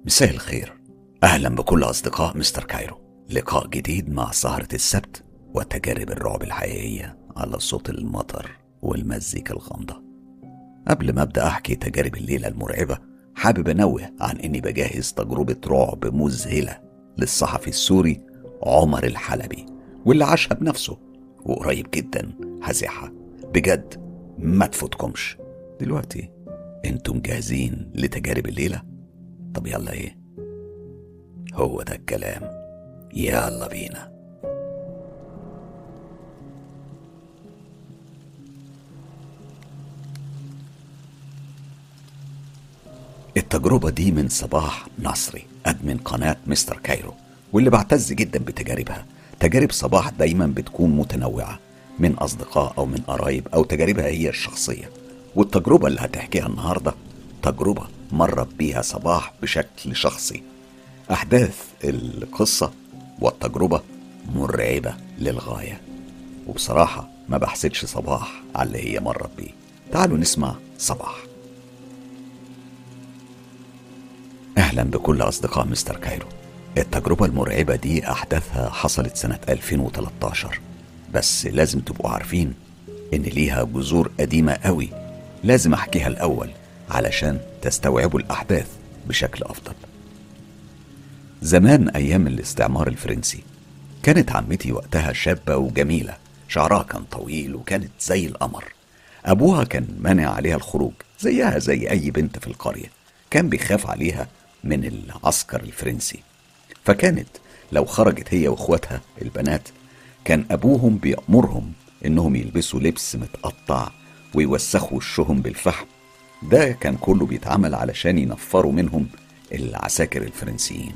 مساء الخير. أهلا بكل أصدقاء مستر كايرو. لقاء جديد مع سهرة السبت وتجارب الرعب الحقيقية على صوت المطر والمزيكا الغامضة. قبل ما أبدأ أحكي تجارب الليلة المرعبة، حابب أنوه عن إني بجهز تجربة رعب مذهلة للصحفي السوري عمر الحلبي، واللي عاشها بنفسه وقريب جدا هزيحها بجد، ما تفوتكمش. دلوقتي انتم جاهزين لتجارب الليلة؟ طب يلا، ايه هو ده الكلام، يلا بينا. التجربة دي من صباح نصري، أدمن قناة مستر كايرو، واللي بعتز جدا بتجاربها. تجارب صباح دايما بتكون متنوعة، من أصدقاء أو من قرايب أو تجاربها هي الشخصية. والتجربة اللي هتحكيها النهاردة تجربة مرت بيها صباح بشكل شخصي. أحداث القصة والتجربة مرعبة للغاية، وبصراحة ما بحسدش صباح على اللي هي مرت بيه. تعالوا نسمع صباح. أهلا بكل أصدقاء مستر كايرو. التجربة المرعبة دي أحداثها حصلت سنة 2013، بس لازم تبقوا عارفين إن ليها جذور قديمة قوي. لازم أحكيها الأول علشان تستوعبوا الأحداث بشكل أفضل. زمان أيام الاستعمار الفرنسي، كانت عمتي وقتها شابة وجميلة، شعرها كان طويل وكانت زي القمر. أبوها كان مانع عليها الخروج زيها زي أي بنت في القرية، كان بيخاف عليها من العسكر الفرنسي. فكانت لو خرجت هي واخواتها البنات، كان أبوهم بيأمرهم إنهم يلبسوا لبس متقطع ويوسخوا وشهم بالفحم. ده كان كله بيتعمل علشان ينفروا منهم العساكر الفرنسيين.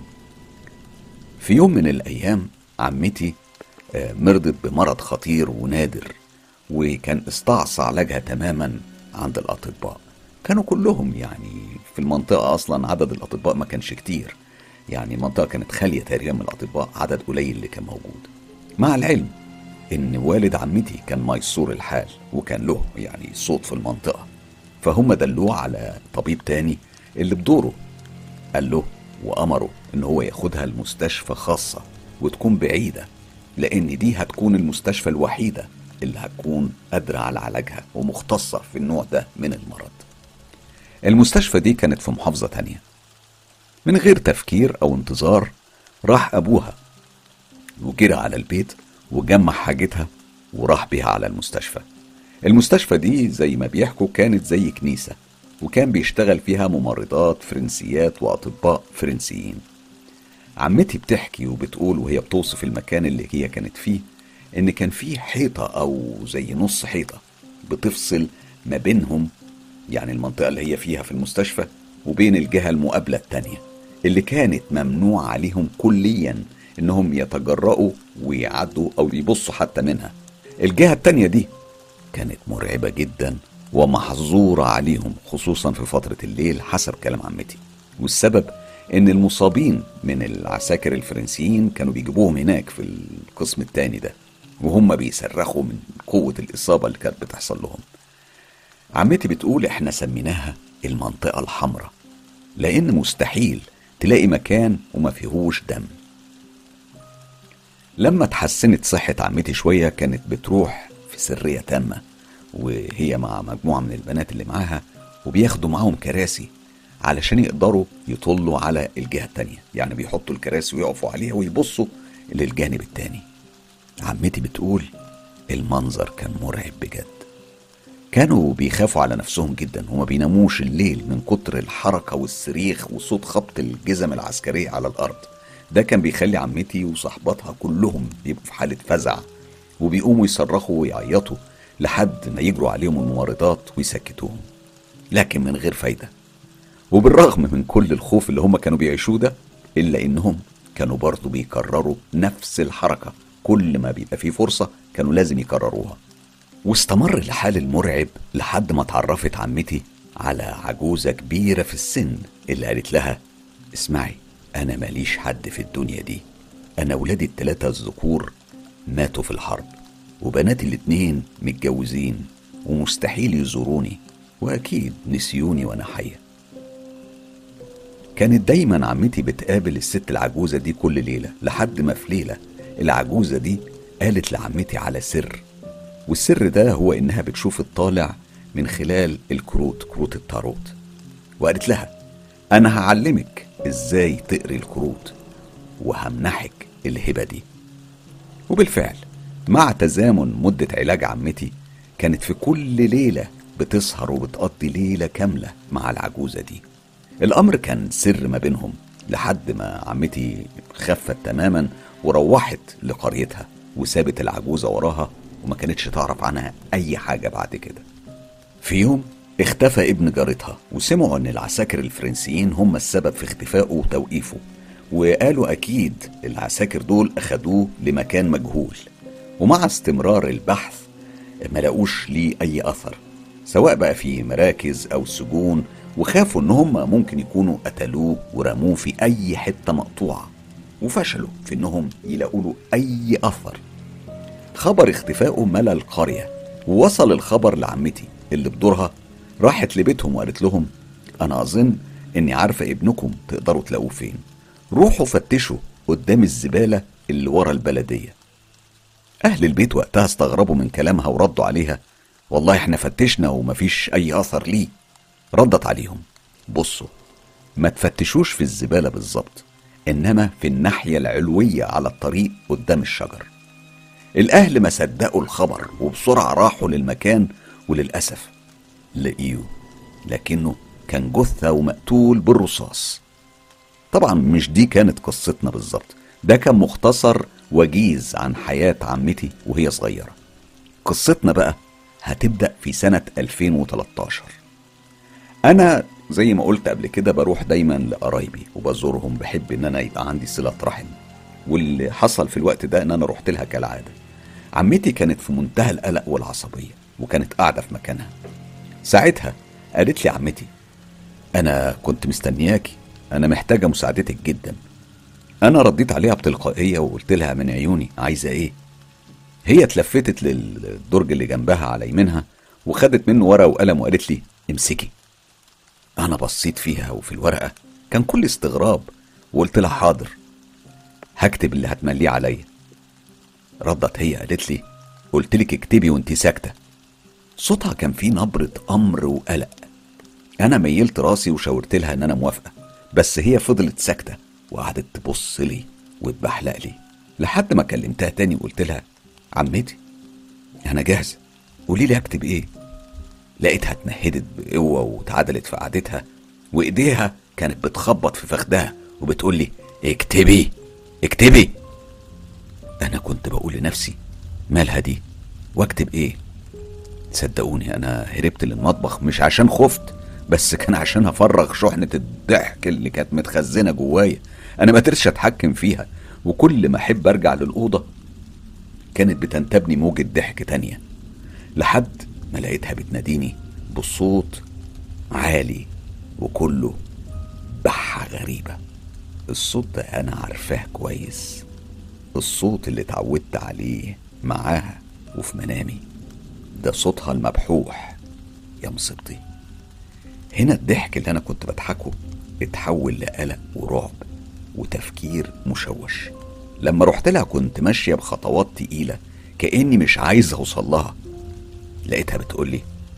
في يوم من الأيام عمتي مرضت بمرض خطير ونادر، وكان استعصى علاجها تماما عند الأطباء. كانوا كلهم في المنطقة، أصلا عدد الأطباء ما كانش كتير، المنطقة كانت خالية تقريبا من الأطباء، عدد قليل اللي كان موجود. مع العلم إن والد عمتي كان ميسور الحال وكان له صوت في المنطقة، فهم دلوه على طبيب تاني اللي بدوره قال له وأمره إن هو ياخدها المستشفى خاصة وتكون بعيدة، لأن دي هتكون المستشفى الوحيدة اللي هتكون قادرة على علاجها ومختصة في النوع ده من المرض. المستشفى دي كانت في محافظة تانية. من غير تفكير أو انتظار راح أبوها وجرى على البيت وجمع حاجتها وراح بيها على المستشفى. المستشفى دي زي ما بيحكوا كانت زي كنيسة، وكان بيشتغل فيها ممرضات فرنسيات وأطباء فرنسيين. عمتي بتحكي وبتقول وهي بتوصف المكان اللي هي كانت فيه إن كان فيه حيطة أو زي نص حيطة بتفصل ما بينهم، المنطقة اللي هي فيها في المستشفى، وبين الجهة المقابلة التانية اللي كانت ممنوع عليهم كليا إنهم يتجرؤوا ويعدوا أو يبصوا حتى منها. الجهة التانية دي كانت مرعبة جدا ومحظورة عليهم، خصوصا في فترة الليل حسب كلام عمتي. والسبب ان المصابين من العساكر الفرنسيين كانوا بيجيبوهم هناك في القسم التاني ده، وهم بيصرخوا من قوة الإصابة اللي كانت بتحصل لهم. عمتي بتقول احنا سميناها المنطقة الحمراء، لان مستحيل تلاقي مكان وما فيهوش دم. لما تحسنت صحة عمتي شوية كانت بتروح في سرية تامة، وهي مع مجموعة من البنات اللي معاها، وبياخدوا معاهم كراسي علشان يقدروا يطلوا على الجهة التانية، بيحطوا الكراسي ويقفوا عليها ويبصوا للجانب التاني. عمتي بتقول المنظر كان مرعب بجد. كانوا بيخافوا على نفسهم جدا وما بيناموش الليل من كتر الحركة والصريخ وصوت خبط الجزم العسكرية على الأرض. ده كان بيخلي عمتي وصحباتها كلهم بيبقوا في حالة فزع، وبيقوموا يصرخوا ويعيطوا لحد ما يجروا عليهم الممرضات ويسكتوهم، لكن من غير فايدة. وبالرغم من كل الخوف اللي هم كانوا بيعيشوه ده، إلا إنهم كانوا برضو بيكرروا نفس الحركة، كل ما بيبقى فيه فرصة كانوا لازم يكرروها. واستمر الحال المرعب لحد ما اتعرفت عمتي على عجوزة كبيرة في السن اللي قالت لها اسمعي، أنا ماليش حد في الدنيا دي، أنا ولادي ال3 الذكور ماتوا في الحرب، وبناتي ال2 متجوزين ومستحيل يزوروني، وأكيد نسيوني وأنا حية. كانت دايما عمتي بتقابل الست العجوزة دي كل ليلة، لحد ما في ليلة العجوزة دي قالت لعمتي على سر، والسر ده هو إنها بتشوف الطالع من خلال كروت التاروت. وقالت لها أنا هعلمك إزاي تقري الكروت وهمنحك الهبة دي. وبالفعل مع تزامن مدة علاج عمتي كانت في كل ليلة بتسهر وبتقضي ليلة كاملة مع العجوزة دي. الأمر كان سر ما بينهم لحد ما عمتي خفت تماما وروحت لقريتها وسابت العجوزة وراها، وما كانتش تعرف عنها أي حاجة بعد كده. في يوم اختفى ابن جارتها، وسمعوا ان العساكر الفرنسيين هم السبب في اختفائه وتوقيفه، وقالوا اكيد العساكر دول اخدوه لمكان مجهول. ومع استمرار البحث ما لقوش ليه اي اثر، سواء بقى في مراكز او سجون، وخافوا ان هم ممكن يكونوا قتلوه ورموه في اي حتة مقطوعة، وفشلوا في انهم يلاقوا له اي اثر. خبر اختفائه ملا القرية، ووصل الخبر لعمتي اللي بدورها راحت لبيتهم وقالت لهم انا اظن اني عارفة ابنكم تقدروا تلاقوه فين، روحوا فتشوا قدام الزبالة اللي ورا البلدية. اهل البيت وقتها استغربوا من كلامها وردوا عليها والله احنا فتشنا ومفيش اي اثر ليه. ردت عليهم بصوا، ما تفتشوش في الزبالة بالظبط، انما في الناحية العلوية على الطريق قدام الشجر. الاهل ما صدقوا الخبر وبسرعة راحوا للمكان، وللأسف لقيوه، لكنه كان جثة ومقتول بالرصاص. طبعا مش دي كانت قصتنا بالظبط، ده كان مختصر وجيز عن حياة عمتي وهي صغيرة. قصتنا بقى هتبدأ في سنة 2013. أنا زي ما قلت قبل كده بروح دايما لقرايبي وبزورهم، بحب إن أنا يبقى عندي صلة رحم، واللي حصل في الوقت ده إن أنا رحت لها كالعادة. عمتي كانت في منتهى القلق والعصبية وكانت قاعدة في مكانها. ساعتها قالت لي عمتي أنا كنت مستنياكي، أنا محتاجة مساعدتك جدا. أنا رديت عليها بتلقائية وقلت لها من عيوني، عايزة إيه؟ هي اتلفتت للدرج اللي جنبها على يمينها وخدت منه ورقة وقلم وقالت لي امسكي. أنا بصيت فيها وفي الورقة كان كل استغراب، وقلت لها حاضر هكتب اللي هتمليه عليا. ردت هي قالت لي قلت لك اكتبي وانتي ساكتة. صوتها كان فيه نبرة أمر وقلق. أنا ميلت راسي وشاورت لها إن أنا موافقة، بس هي فضلت ساكتة وقعدت تبص لي وتبحلق لي لحد ما كلمتها تاني وقلت لها عمتي أنا جاهزة، قولي لي أكتب إيه. لقيتها اتنهدت بقوة واتعدلت في قعدتها، وإيديها كانت بتخبط في فخدها وبتقول لي اكتبي اكتبي. أنا كنت بقول لنفسي مالها دي واكتب إيه؟ صدقوني أنا هربت للمطبخ مش عشان خفت، بس كان عشان أفرغ شحنة الضحك اللي كانت متخزنة جوايا. أنا ما قدرتش أتحكم فيها، وكل ما أحب أرجع للأوضة كانت بتنتابني موجة ضحك تانية، لحد ما لقيتها بتناديني بصوت عالي وكله بحة غريبة. الصوت ده أنا عارفاه كويس، الصوت اللي اتعودت عليه معاها وفي منامي، ده صوتها المبحوح. يا مصيبتي، هنا الضحك اللي أنا كنت بضحكه اتحول لقلق ورعب وتفكير مشوش. لما رحت لها كنت ماشية بخطوات تقيلة كأني مش عايز أوصل لها. لقيتها بتقولي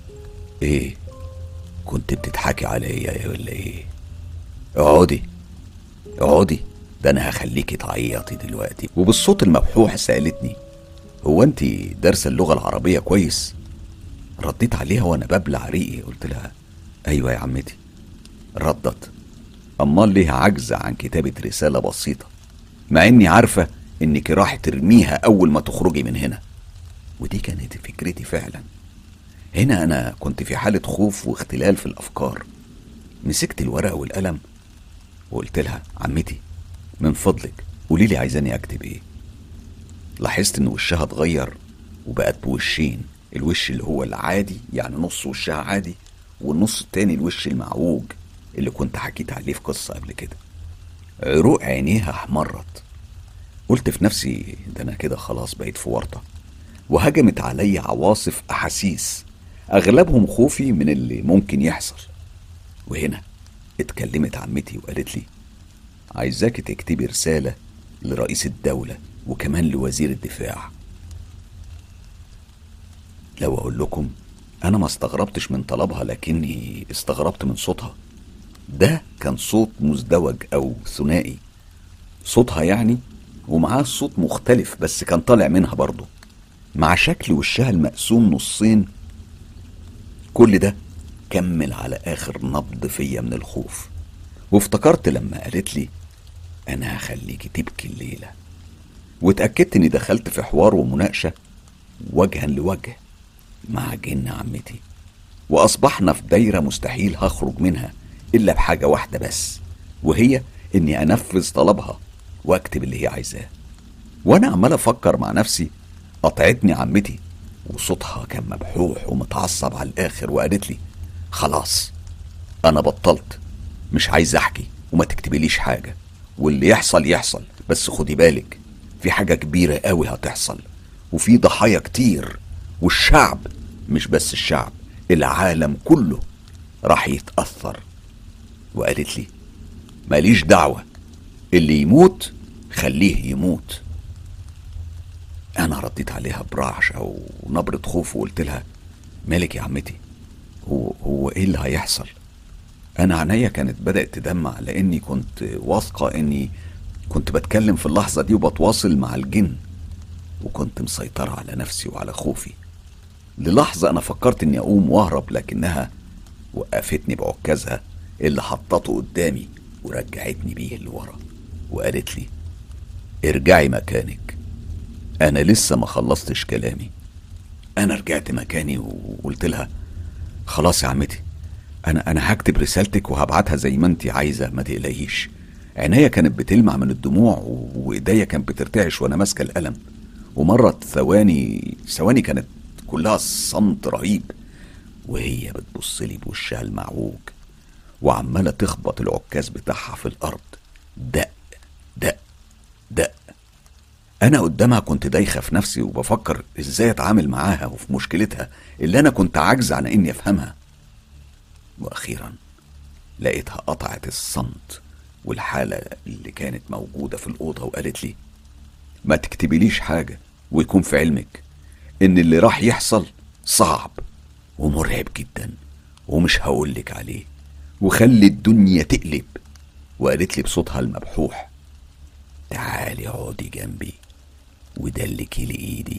ايه كنت بتضحكي عليا ولا ايه؟ اقعدي اقعدي، ده انا هخليكي تعيطي دلوقتي. وبالصوت المبحوح سألتني هو انتي دارسة اللغة العربية كويس؟ رديت عليها وانا ببلع ريقي قلت لها ايوه يا عمتي. ردت امال ليها عجز عن كتابة رسالة بسيطة، مع اني عارفة انك راح ترميها اول ما تخرجي من هنا. ودي كانت فكرتي فعلا. هنا انا كنت في حالة خوف واختلال في الافكار. مسكت الورقة والقلم وقلت لها عمتي من فضلك قولي لي عايزاني اكتب ايه. لاحظت ان وشها اتغير وبقت بوشين، الوش اللي هو العادي يعني نص وشها عادي، والنص التاني الوش المعوج اللي كنت حكيت عليه في قصة قبل كده. عروق عينيها احمرت. قلت في نفسي ده انا كده خلاص بقيت في ورطة، وهجمت علي عواصف احاسيس اغلبهم خوفي من اللي ممكن يحصل. وهنا اتكلمت عمتي وقالت لي: عايزاك تكتبي رسالة لرئيس الدولة وكمان لوزير الدفاع. لو اقول لكم انا ما استغربتش من طلبها، لكني استغربت من صوتها. ده كان صوت مزدوج او ثنائي، صوتها يعني ومعاه صوت مختلف بس كان طالع منها برضه، مع شكل وشها المقسوم نصين. كل ده كمل على اخر نبض فيا من الخوف، وافتكرت لما قالت لي: انا هخليكي تبكي الليلة، واتأكدت اني دخلت في حوار ومناقشة وجها لوجه مع جن عمتي، واصبحنا في دايرة مستحيل هخرج منها الا بحاجة واحدة بس، وهي اني انفذ طلبها واكتب اللي هي عايزاه. وانا عمال افكر مع نفسي قطعتني عمتي، وصوتها كان مبحوح ومتعصب على الاخر، وقالت لي: خلاص انا بطلت، مش عايز احكي وما تكتبليش حاجة، واللي يحصل يحصل، بس خدي بالك في حاجة كبيرة قوي هتحصل، وفي ضحايا كتير، والشعب، مش بس الشعب، العالم كله راح يتأثر. وقالت لي: ماليش دعوة، اللي يموت خليه يموت. انا رديت عليها برعشة ونبرة خوف وقلت لها: مالك يا عمتي؟ هو ايه اللي هيحصل؟ انا عينيا كانت بدأت تدمع، لاني كنت واثقة اني كنت بتكلم في اللحظة دي وبتواصل مع الجن، وكنت مسيطرة على نفسي وعلى خوفي. للحظة انا فكرت اني اقوم واهرب، لكنها وقفتني بعكازها اللي حطته قدامي ورجعتني بيه لورا، وقالت لي: ارجعي مكانك، انا لسه ما خلصتش كلامي. انا رجعت مكاني وقلت لها: خلاص يا عمتي، انا هكتب رسالتك وهبعتها زي ما انتي عايزة، ما تقلقيش. عينيا كانت بتلمع من الدموع وايديا كانت بترتعش وانا ماسكة القلم، ومرت ثواني كانت كلها صمت رهيب، وهي بتبصلي بوشها المعوج وعمالة تخبط العكاز بتاعها في الارض، دق دق دق. انا قدامها كنت دايخة في نفسي وبفكر ازاي اتعامل معاها وفي مشكلتها اللي انا كنت عاجز عن اني افهمها. واخيرا لقيتها قطعت الصمت والحالة اللي كانت موجودة في الأوضة، وقالت لي: ما تكتبليش حاجة، ويكون في علمك ان اللي راح يحصل صعب ومرعب جدا ومش هقولك عليه، وخلي الدنيا تقلب. وقالت لي بصوتها المبحوح: تعالي اقعدي جنبي ودلكي لإيدي.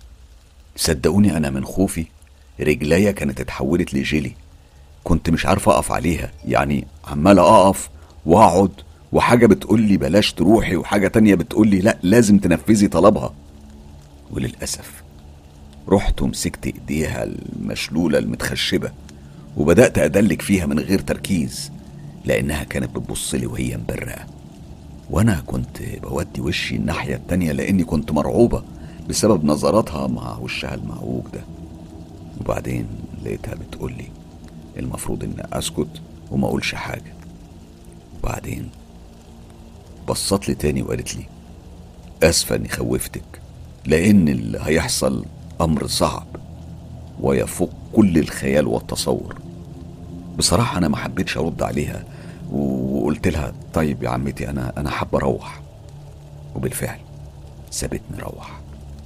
صدقوني انا من خوفي رجليا كانت اتحولت لجيلي، كنت مش عارف اقف عليها، يعني عمال اقف واقعد، وحاجة بتقولي بلاش تروحي وحاجة تانية بتقولي لا لازم تنفذي طلبها. وللأسف رحت ومسكت ايديها المشلولة المتخشبة وبدأت أدلك فيها من غير تركيز، لأنها كانت بتبصلي وهي مبرقة، وأنا كنت بودي وشي الناحية التانية لأني كنت مرعوبة بسبب نظراتها مع وشها المعوج ده. وبعدين لقيتها بتقولي المفروض إن أسكت وما أقولش حاجة. وبعدين بصت لي تاني وقالت لي: أسفة إني خوفتك، لأن اللي هيحصل أمر صعب ويفوق كل الخيال والتصور. بصراحة أنا ما حبيتش أرد عليها وقلت لها: طيب يا عمتي، أنا حابة أروح. وبالفعل سابتني أروح.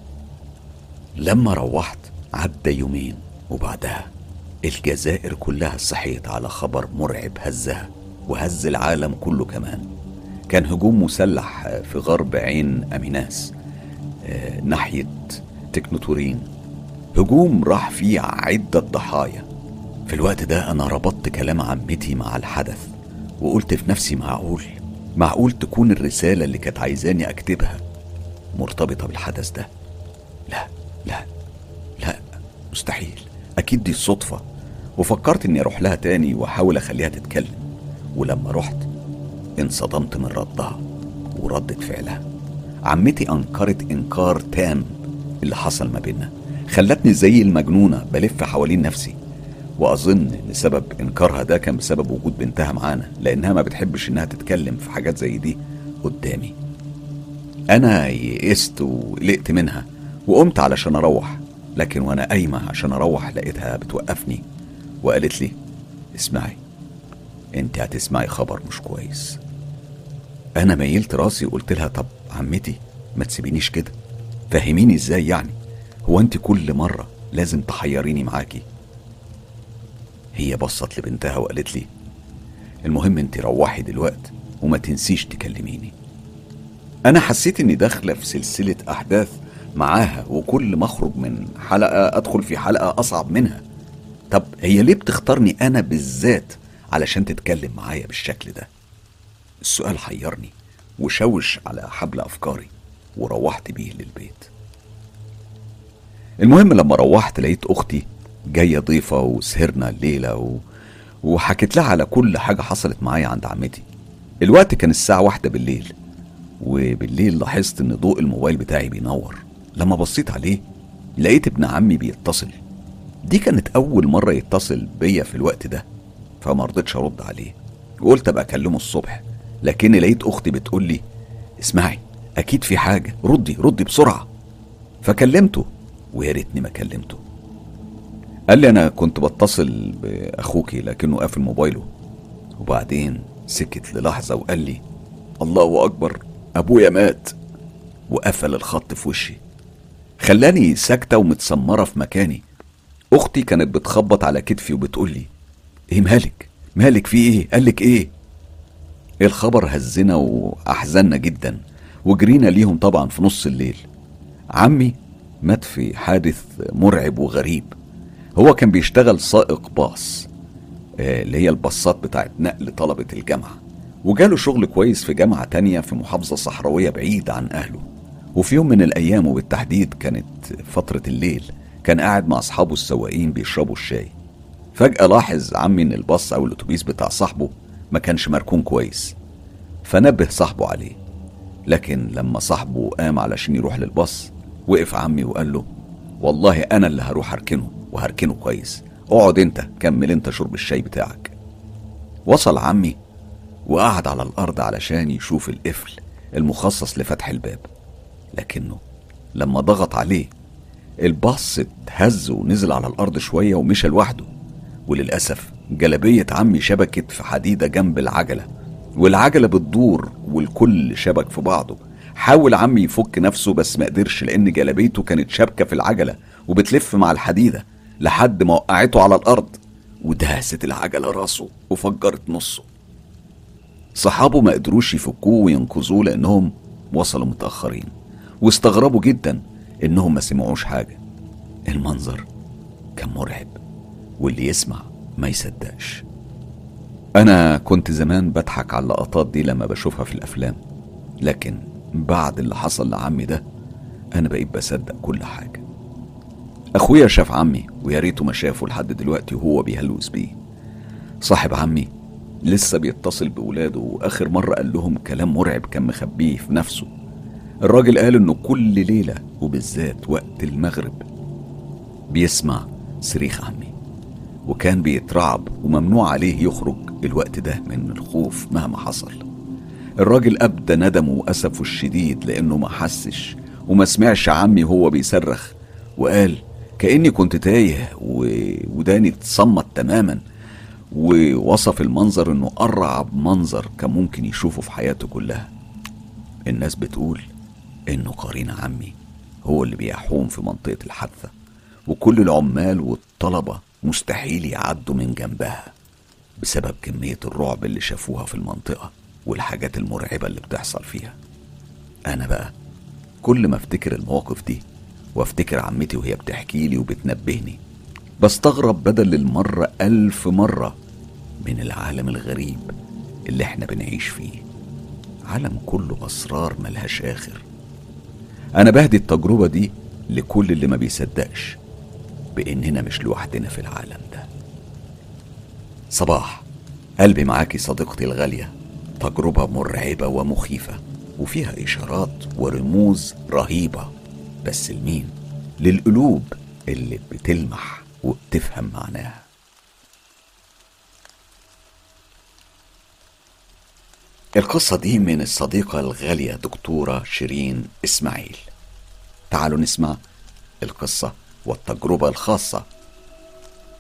لما روحت عدى يومين، وبعدها الجزائر كلها صحيت على خبر مرعب هزها وهز العالم كله كمان. كان هجوم مسلح في غرب عين أميناس ناحية تكنوتورين، هجوم راح فيه عدة ضحايا. في الوقت ده أنا ربطت كلام عمتي مع الحدث، وقلت في نفسي: معقول تكون الرسالة اللي كانت عايزاني أكتبها مرتبطة بالحدث ده؟ لا لا لا، مستحيل، أكيد دي الصدفة. وفكرت إني أروح لها تاني وأحاول أخليها تتكلم، ولما رحت انصدمت من ردها وردة فعلها. عمتي أنكرت إنكار تام اللي حصل ما بيننا، خلتني زي المجنونة بلف حوالين نفسي. وأظن إن سبب إنكارها ده كان بسبب وجود بنتها معانا، لأنها ما بتحبش إنها تتكلم في حاجات زي دي قدامي. أنا يئست وقلقت منها وقمت علشان أروح، لكن وأنا قايمة عشان أروح لقيتها بتوقفني وقالت لي: اسمعي، انت هتسمعي خبر مش كويس. انا ميلت راسي وقلت لها طب عمتي ما تسيبينيش كده، فهميني ازاي يعني، هو انت كل مرة لازم تحيريني معاكي؟ هي بصت لبنتها وقالت لي المهم انت روحي دلوقتي وما تنسيش تكلميني. انا حسيت اني داخلة في سلسلة احداث معاها، وكل ما اخرج من حلقة ادخل في حلقة اصعب منها. طب هي ليه بتختارني انا بالذات علشان تتكلم معايا بالشكل ده؟ السؤال حيرني وشوش على حبل افكاري، وروحت بيه للبيت. المهم لما روحت لقيت اختي جاية ضيفة وسهرنا الليلة وحكيت لها على كل حاجة حصلت معايا عند عمتي. الوقت كان الساعة 1 بالليل، وبالليل لاحظت ان ضوء الموبايل بتاعي بينور. لما بصيت عليه لقيت ابن عمي بيتصل. دي كانت اول مرة يتصل بيا في الوقت ده، فما رضيتش ارد عليه وقلت ابقى اكلمه الصبح. لكن لقيت اختي بتقول لي اسمعي اكيد في حاجة، ردي بسرعة. فكلمته، ويا ريتني ما كلمته. قال لي انا كنت بتصل باخوكي لكنه قافل موبايله. وبعدين سكت للحظة وقال لي الله اكبر، ابويا مات. وقفل الخط في وشي، خلاني ساكتة ومتسمرة في مكاني. اختي كانت بتخبط على كتفي وبتقول لي ايه مالك في ايه، قالك ايه؟ الخبر هزنا واحزننا جدا، وجرينا ليهم طبعا في نص الليل. عمي مات في حادث مرعب وغريب. هو كان بيشتغل سائق باص، اللي هي الباصات بتاعت نقل طلبة الجامعة، وجاله شغل كويس في جامعة تانية في محافظة صحراوية بعيد عن أهله. وفي يوم من الأيام وبالتحديد كانت فترة الليل، كان قاعد مع أصحابه السواقين بيشربوا الشاي. فجأة لاحظ عمي إن الباص أو الأتوبيس بتاع صاحبه ما كانش مركون كويس، فنبه صاحبه عليه. لكن لما صاحبه قام علشان يروح للباص وقف عمي وقال له والله أنا اللي هروح أركنه وهركنه كويس، اقعد انت كمل انت شرب الشاي بتاعك. وصل عمي وقعد على الأرض علشان يشوف القفل المخصص لفتح الباب، لكنه لما ضغط عليه الباص اتهز ونزل على الأرض شوية ومشى لوحده. وللأسف جلبية عمي شبكت في حديدة جنب العجلة، والعجلة بتدور والكل شبك في بعضه. حاول عمي يفك نفسه بس ما قدرش، لأن جلبيته كانت شابكة في العجلة وبتلف مع الحديدة لحد ما وقعته على الأرض ودهست العجلة راسه وفجرت نصه. صحابه ما قدروش يفكوه وينقذوه لأنهم وصلوا متأخرين، واستغربوا جدا إنهم ما سمعوش حاجة. المنظر كان مرعب، واللي يسمع ما يصدقش. أنا كنت زمان بضحك على اللقطات دي لما بشوفها في الأفلام، لكن بعد اللي حصل لعمي ده أنا بقيت بصدق كل حاجة. أخويا شاف عمي ويا ريته ما شافه لحد دلوقتي وهو بيهلوس بيه. صاحب عمي لسه بيتصل بولاده، وآخر مرة قال لهم كلام مرعب كان مخبيه في نفسه. الراجل قال إنه كل ليلة وبالذات وقت المغرب بيسمع صريخ عمي، وكان بيترعب وممنوع عليه يخرج الوقت ده من الخوف مهما حصل. الراجل أبدى ندمه وأسفه الشديد لأنه ما حسش وما سمعش عمي وهو بيصرخ، وقال كأني كنت تايه وداني اتصمت تماما. ووصف المنظر انه أرعب منظر كان ممكن يشوفه في حياته كلها. الناس بتقول انه قرين عمي هو اللي بيحوم في منطقة الحادثة، وكل العمال والطلبة مستحيل يعدوا من جنبها بسبب كمية الرعب اللي شافوها في المنطقة والحاجات المرعبة اللي بتحصل فيها. أنا بقى كل ما افتكر المواقف دي وافتكر عمتي وهي بتحكي لي وبتنبهني بستغرب بدل المرة 1000 مرة من العالم الغريب اللي احنا بنعيش فيه. عالم كله أسرار ملهاش آخر. أنا بهدي التجربة دي لكل اللي ما بيصدقش بإننا مش لوحدنا في العالم ده. صباح، قلبي معاكي صديقتي الغالية. تجربة مرعبة ومخيفة وفيها إشارات ورموز رهيبة، بس لمين؟ للقلوب اللي بتلمح وبتفهم معناها. القصة دي من الصديقة الغالية دكتورة شيرين إسماعيل. تعالوا نسمع القصة والتجربة الخاصة.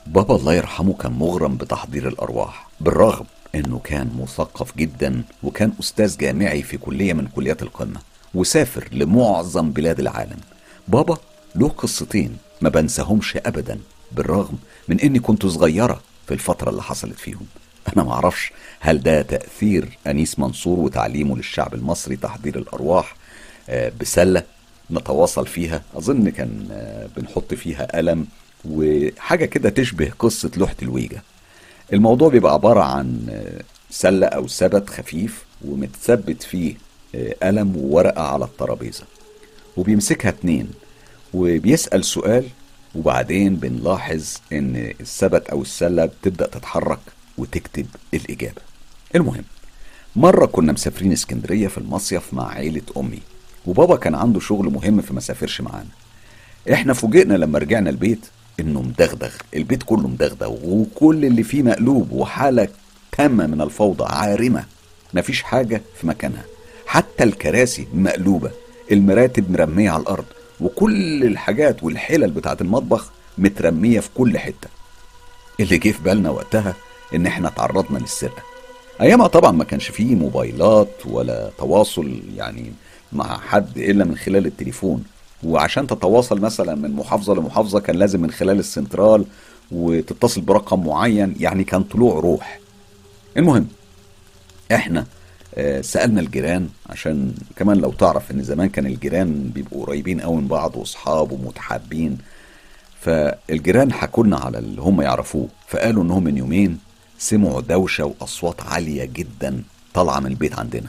بابا الله يرحمه كان مغرم بتحضير الأرواح، بالرغم إنه كان مثقف جدا وكان أستاذ جامعي في كلية من كليات القمة، وسافر لمعظم بلاد العالم. بابا له قصتين ما بنساهمش أبدا، بالرغم من إني كنت صغيرة في الفترة اللي حصلت فيهم. أنا معرفش هل ده تأثير أنيس منصور وتعليمه للشعب المصري تحضير الأرواح بسلة نتواصل فيها. أظن كان بنحط فيها قلم وحاجة كده تشبه قصة لوحة الويجا. الموضوع بيبقى عبارة عن سلة أو سبت خفيف ومتثبت فيه قلم وورقة على الترابيزة، وبيمسكها اتنين وبيسأل سؤال، وبعدين بنلاحظ ان السبت او السلة بتبدأ تتحرك وتكتب الإجابة. المهم، مرة كنا مسافرين اسكندرية في المصيف مع عيلة أمي، وبابا كان عنده شغل مهم فما سافرش معانا. احنا فوجئنا لما رجعنا البيت انه مدغدغ، البيت كله مدغدغ وكل اللي فيه مقلوب، وحالة تامة من الفوضى عارمة، مفيش حاجة في مكانها، حتى الكراسي مقلوبة، المراتب مرمية على الأرض، وكل الحاجات والحلل بتاعت المطبخ مترمية في كل حتة. اللي جه في بالنا وقتها ان احنا تعرضنا للسرقة. ايامها طبعا ما كانش فيه موبايلات ولا تواصل يعني مع حد الا من خلال التليفون، وعشان تتواصل مثلا من محافظة لمحافظة كان لازم من خلال السنترال وتتصل برقم معين، يعني كان طلوع روح. المهم، احنا سألنا الجيران، عشان كمان لو تعرف ان زمان كان الجيران بيبقوا قريبين قوي من بعض واصحاب ومتحابين، فالجيران حكولنا على اللي هم يعرفوه، فقالوا انهم من يومين سمعوا دوشة واصوات عالية جدا طالعة من البيت عندنا.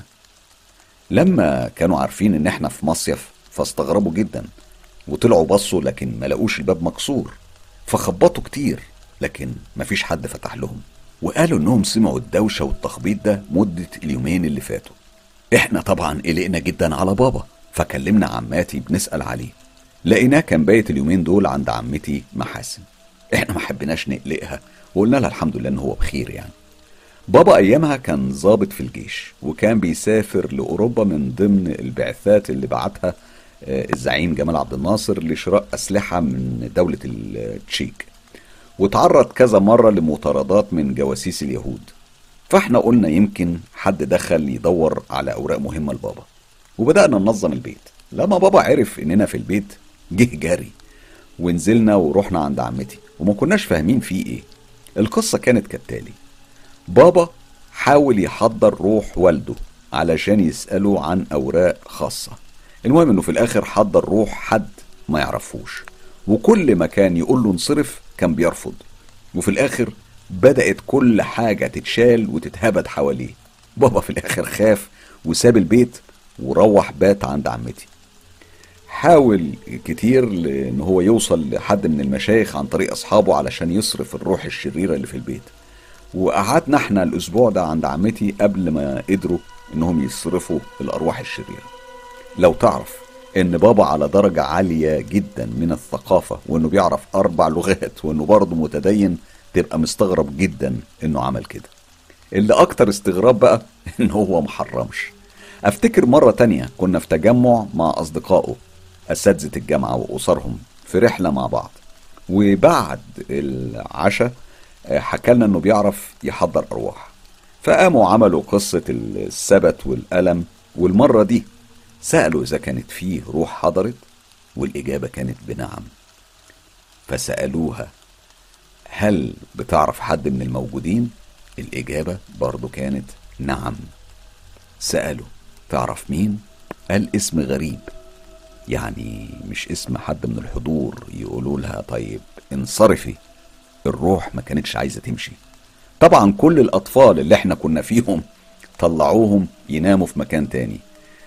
لما كانوا عارفين ان احنا في مصيف فاستغربوا جدا، وطلعوا بصوا لكن ما لقوش الباب مكسور، فخبطوا كتير لكن مفيش حد فتح لهم، وقالوا انهم سمعوا الدوشة والتخبيط ده مدة اليومين اللي فاتوا. احنا طبعا قلقنا جدا على بابا، فكلمنا عماتي بنسأل عليه، لقيناه كان بايت اليومين دول عند عمتي محاسن. احنا ما حبيناش نقلقها وقلنا لها الحمد لله ان هو بخير يعني. بابا ايامها كان ضابط في الجيش، وكان بيسافر لاوروبا من ضمن البعثات اللي بعتها الزعيم جمال عبد الناصر لشراء اسلحة من دولة التشيك، وتعرض كذا مرة لمطاردات من جواسيس اليهود. فاحنا قلنا يمكن حد دخل يدور على اوراق مهمة لبابا، وبدأنا ننظم البيت. لما بابا عرف اننا في البيت جه جري، ونزلنا ورحنا عند عمتي وما كناش فاهمين فيه ايه. القصة كانت كالتالي: بابا حاول يحضر روح والده علشان يسأله عن اوراق خاصة. المهم انه في الاخر حضر روح حد ما يعرفوش، وكل ما كان يقول له انصرف كان بيرفض، وفي الاخر بدأت كل حاجة تتشال وتتهبد حواليه. بابا في الاخر خاف وساب البيت وروح بات عند عمتي. حاول كتير ان هو يوصل لحد من المشايخ عن طريق اصحابه علشان يصرف الروح الشريرة اللي في البيت، وقعدنا احنا الاسبوع ده عند عمتي قبل ما قدروا انهم يصرفوا الارواح الشريرة. لو تعرف ان بابا على درجة عالية جدا من الثقافة، وانه بيعرف 4 لغات، وانه برضه متدين، تبقى مستغرب جدا انه عمل كده. اللي اكتر استغراب بقى ان هو محرمش. افتكر مرة تانية كنا في تجمع مع اصدقائه اساتذة الجامعة واسرهم في رحلة مع بعض، وبعد العشاء حكالنا انه بيعرف يحضر ارواح، فقاموا عملوا قصة السبت والقلم، والمرة دي سألوا إذا كانت فيه روح حضرت، والإجابة كانت بنعم. فسألوها: هل بتعرف حد من الموجودين؟ الإجابة برضو كانت نعم. سألوا: تعرف مين؟ قال: اسم غريب، يعني مش اسم حد من الحضور يقولوا لها طيب انصرفي. الروح ما كانتش عايزة تمشي. طبعا كل الأطفال اللي احنا كنا فيهم طلعوهم يناموا في مكان تاني،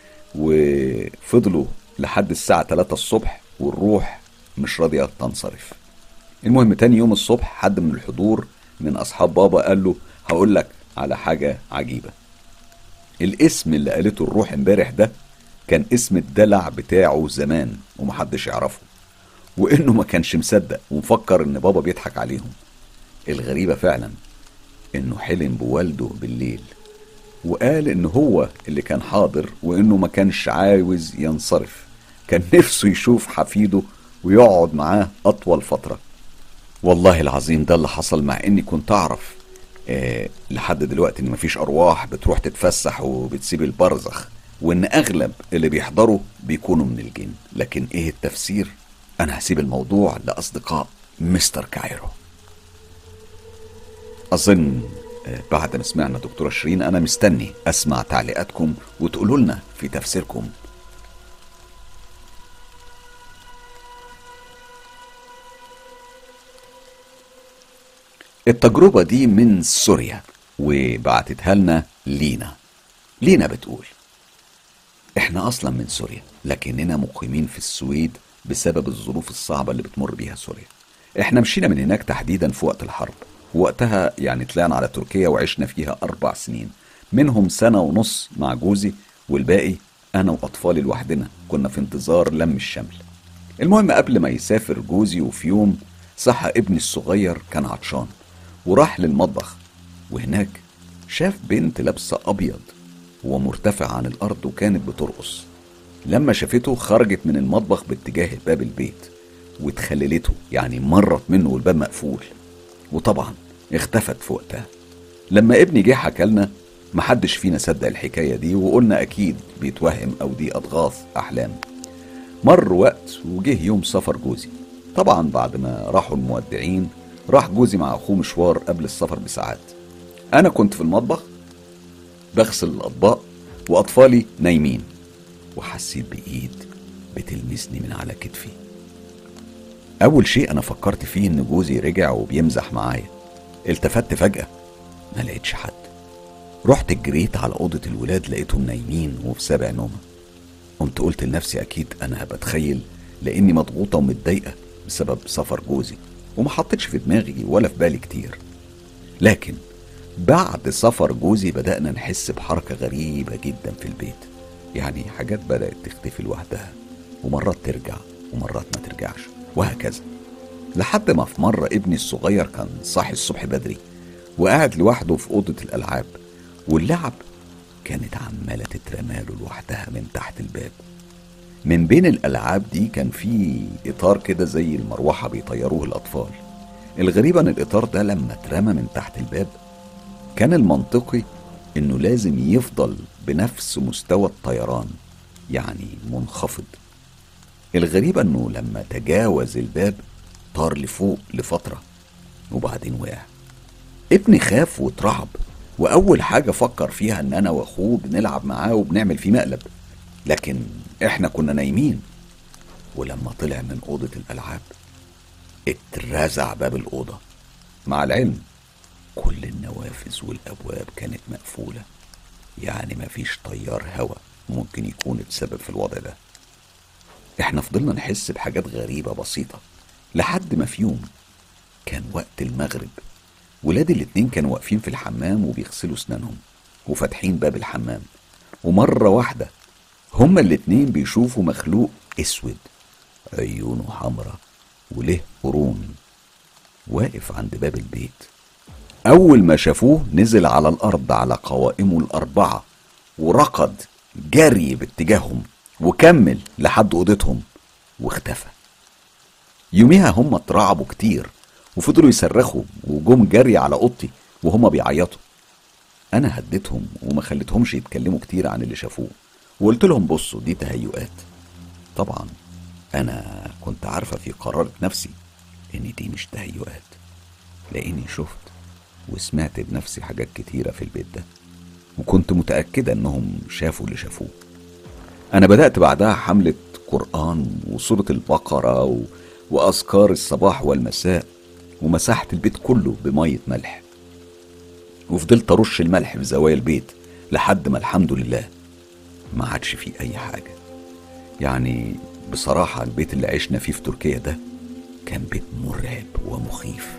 وفضلوا لحد الساعة 3 الصبح والروح مش راضية تنصرف. المهم تاني يوم الصبح حد من الحضور من أصحاب بابا قال له: هقول لك على حاجة عجيبة. الاسم اللي قالته الروح امبارح ده كان اسم الدلع بتاعه زمان ومحدش يعرفه، وإنه ما كانش مصدق ومفكر إن بابا بيضحك عليهم. الغريبة فعلا إنه حلم بوالده بالليل، وقال إن هو اللي كان حاضر، وإنه ما كانش عاوز ينصرف، كان نفسه يشوف حفيده ويقعد معاه أطول فترة. والله العظيم ده اللي حصل، مع اني كنت اعرف لحد دلوقتي ان مفيش ارواح بتروح تتفسح وبتسيب البرزخ، وان اغلب اللي بيحضروا بيكونوا من الجن. لكن ايه التفسير؟ انا هسيب الموضوع لاصدقاء مستر كايرو. اظن بعد ما سمعنا دكتورة شيرين انا مستني اسمع تعليقاتكم وتقولوا لنا في تفسيركم. التجربة دي من سوريا وبعتتها لنا لينا بتقول: احنا اصلا من سوريا لكننا مقيمين في السويد بسبب الظروف الصعبة اللي بتمر بيها سوريا. احنا مشينا من هناك تحديدا في وقت الحرب، وقتها يعني طلعنا على تركيا وعشنا فيها 4 سنين، منهم 1.5 سنة مع جوزي، والباقي انا واطفالي لوحدنا كنا في انتظار لم الشمل. المهم قبل ما يسافر جوزي، وفي يوم صحى ابني الصغير كان عطشان وراح للمطبخ، وهناك شاف بنت لابسة أبيض ومرتفع عن الأرض وكانت بترقص. لما شافته خرجت من المطبخ باتجاه باب البيت واتخللته، يعني مرت منه والباب مقفول، وطبعا اختفت في وقتها. لما ابني جه حكالنا محدش فينا صدق الحكاية دي، وقلنا أكيد بيتوهم أو دي أضغاث أحلام. مر وقت وجه يوم سفر جوزي. طبعا بعد ما راحوا المودعين راح جوزي مع أخوه مشوار قبل السفر بساعات. أنا كنت في المطبخ بغسل الأطباق وأطفالي نايمين، وحسيت بإيد بتلمسني من على كتفي. أول شيء أنا فكرت فيه إن جوزي رجع وبيمزح معايا. التفت فجأة ما لقيتش حد. رحت جريت على أوضة الولاد لقيتهم نايمين وفي سابع نومة. قمت قلت لنفسي أكيد أنا بتخيل لأني مضغوطة ومتضايقة بسبب سفر جوزي، وما حطيتش في دماغي ولا في بالي كتير. لكن بعد سفر جوزي بدأنا نحس بحركة غريبة جدا في البيت، يعني حاجات بدأت تختفي لوحدها، ومرات ترجع ومرات ما ترجعش، وهكذا. لحد ما في مرة ابني الصغير كان صاحي الصبح بدري وقاعد لوحده في أوضة الألعاب، واللعب كانت عمالة تترماله لوحدها من تحت الباب. من بين الألعاب دي كان في إطار كده زي المروحة بيطيروه الأطفال. الغريب أن الإطار ده لما اترمى من تحت الباب كان المنطقي إنه لازم يفضل بنفس مستوى الطيران، يعني منخفض. الغريب أنه لما تجاوز الباب طار لفوق لفترة وبعدين وقع. ابني خاف واترعب، وأول حاجة فكر فيها إن أنا وأخوه بنلعب معاه وبنعمل فيه مقلب، لكن إحنا كنا نايمين. ولما طلع من أوضة الألعاب اترزع باب الأوضة، مع العلم كل النوافذ والأبواب كانت مقفولة، يعني مفيش طيار هوا ممكن يكون بسبب في الوضع ده. احنا فضلنا نحس بحاجات غريبة بسيطة لحد ما في يوم كان وقت المغرب، ولادي الاتنين كانوا واقفين في الحمام وبيغسلوا اسنانهم وفاتحين باب الحمام، ومرة واحدة هما الاتنين بيشوفوا مخلوق اسود عيونه حمرة وله قرون واقف عند باب البيت. اول ما شافوه نزل على الارض على قوائمه ال4 وركض جري باتجاههم وكمل لحد اوضتهم واختفى. يوميها هم اترعبوا كتير وفضلوا يصرخوا وجم جري على اوضتي وهم بيعيطوا. انا هديتهم وما خليتهمش يتكلموا كتير عن اللي شافوه، وقلت لهم بصوا دي تهيؤات. طبعا انا كنت عارفة في قرارة نفسي ان دي مش تهيؤات، لاني شفت وسمعت بنفسي حاجات كتيرة في البيت ده، وكنت متأكدة انهم شافوا اللي شافوه. انا بدأت بعدها حملة قرآن وسورة البقرة وأذكار الصباح والمساء، ومسحت البيت كله بمية ملح، وفضلت أرش الملح في زوايا البيت لحد ما الحمد لله ما عادش فيه أي حاجة. يعني بصراحة البيت اللي عشنا فيه في تركيا ده كان بيت مرعب ومخيف.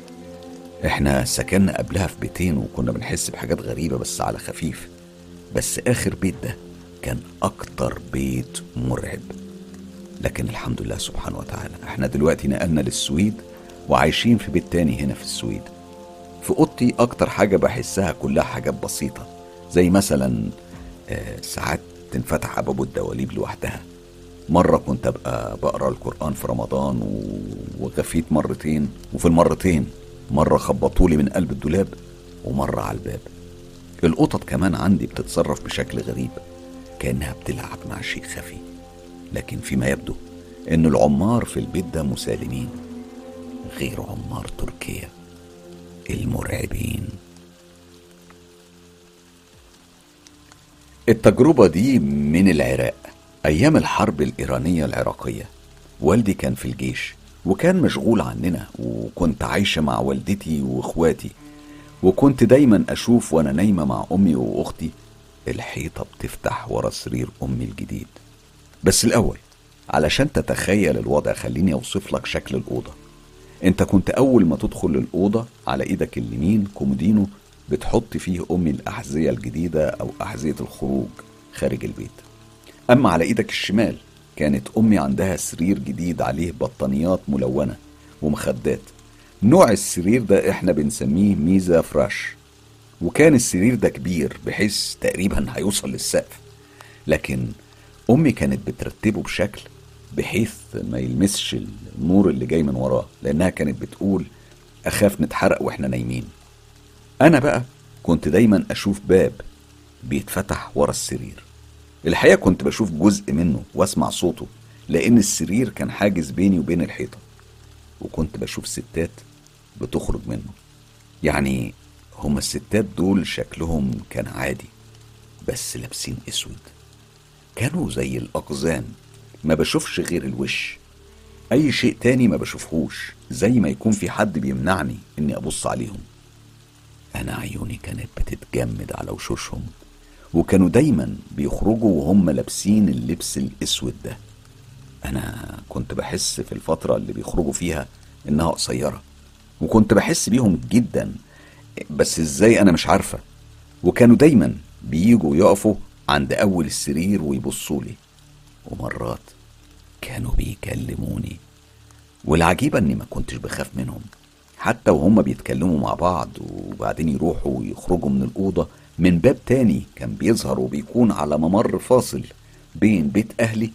احنا سكننا قبلها في بيتين وكنا بنحس بحاجات غريبة بس على خفيف، بس آخر بيت ده كان أكتر بيت مرعب. لكن الحمد لله سبحانه وتعالى احنا دلوقتي نقلنا للسويد وعايشين في بيت تاني هنا في السويد. في اوضتي اكتر حاجة بحسها كلها حاجات بسيطة، زي مثلا ساعات تنفتح ابواب الدواليب لوحدها، مرة كنت أبقى بقرأ القرآن في رمضان وغفيت مرتين، وفي المرتين مرة خبطولي من قلب الدولاب ومرة على الباب. القطط كمان عندي بتتصرف بشكل غريب، كأنها بتلعب مع شيء خفي، لكن فيما يبدو إن العمار في البيت ده مسالمين، غير عمار تركيا المرعبين. التجربة دي من العراق أيام الحرب الإيرانية العراقية. والدي كان في الجيش وكان مشغول عننا، وكنت عايشة مع والدتي وإخواتي، وكنت دايما أشوف وأنا نايمة مع أمي وأختي الحيطة بتفتح ورا سرير أمي الجديد. بس الأول علشان تتخيل الوضع خليني أوصف لك شكل الأوضة. أنت كنت أول ما تدخل الأوضة على إيدك اليمين كومودينو بتحط فيه أمي الأحذية الجديدة أو أحذية الخروج خارج البيت. أما على إيدك الشمال كانت أمي عندها سرير جديد عليه بطانيات ملونة ومخدات. نوع السرير ده إحنا بنسميه ميزا فراش، وكان السرير ده كبير بحيث تقريبا هيوصل للسقف، لكن أمي كانت بترتبه بشكل بحيث ما يلمسش النور اللي جاي من وراه، لأنها كانت بتقول أخاف نتحرق وإحنا نايمين. أنا بقى كنت دايما أشوف باب بيتفتح ورا السرير. الحقيقة كنت بشوف جزء منه واسمع صوته، لأن السرير كان حاجز بيني وبين الحيطة، وكنت بشوف ستات بتخرج منه. يعني هما الستات دول شكلهم كان عادي، بس لابسين اسود، كانوا زي الأقزام، ما بشوفش غير الوش، أي شيء تاني ما بشوفهوش، زي ما يكون في حد بيمنعني إني أبص عليهم. أنا عيوني كانت بتتجمد على وشوشهم، وكانوا دايما بيخرجوا وهم لابسين اللبس الأسود ده. أنا كنت بحس في الفترة اللي بيخرجوا فيها إنها قصيرة، وكنت بحس بيهم جدا، بس إزاي أنا مش عارفة. وكانوا دايما بييجوا يقفوا عند أول السرير ويبصولي، ومرات كانوا بيكلموني، والعجيبة إني ما كنتش بخاف منهم، حتى وهم بيتكلموا مع بعض وبعدين يروحوا ويخرجوا من الأوضة من باب تاني كان بيظهر وبيكون على ممر فاصل بين بيت أهلي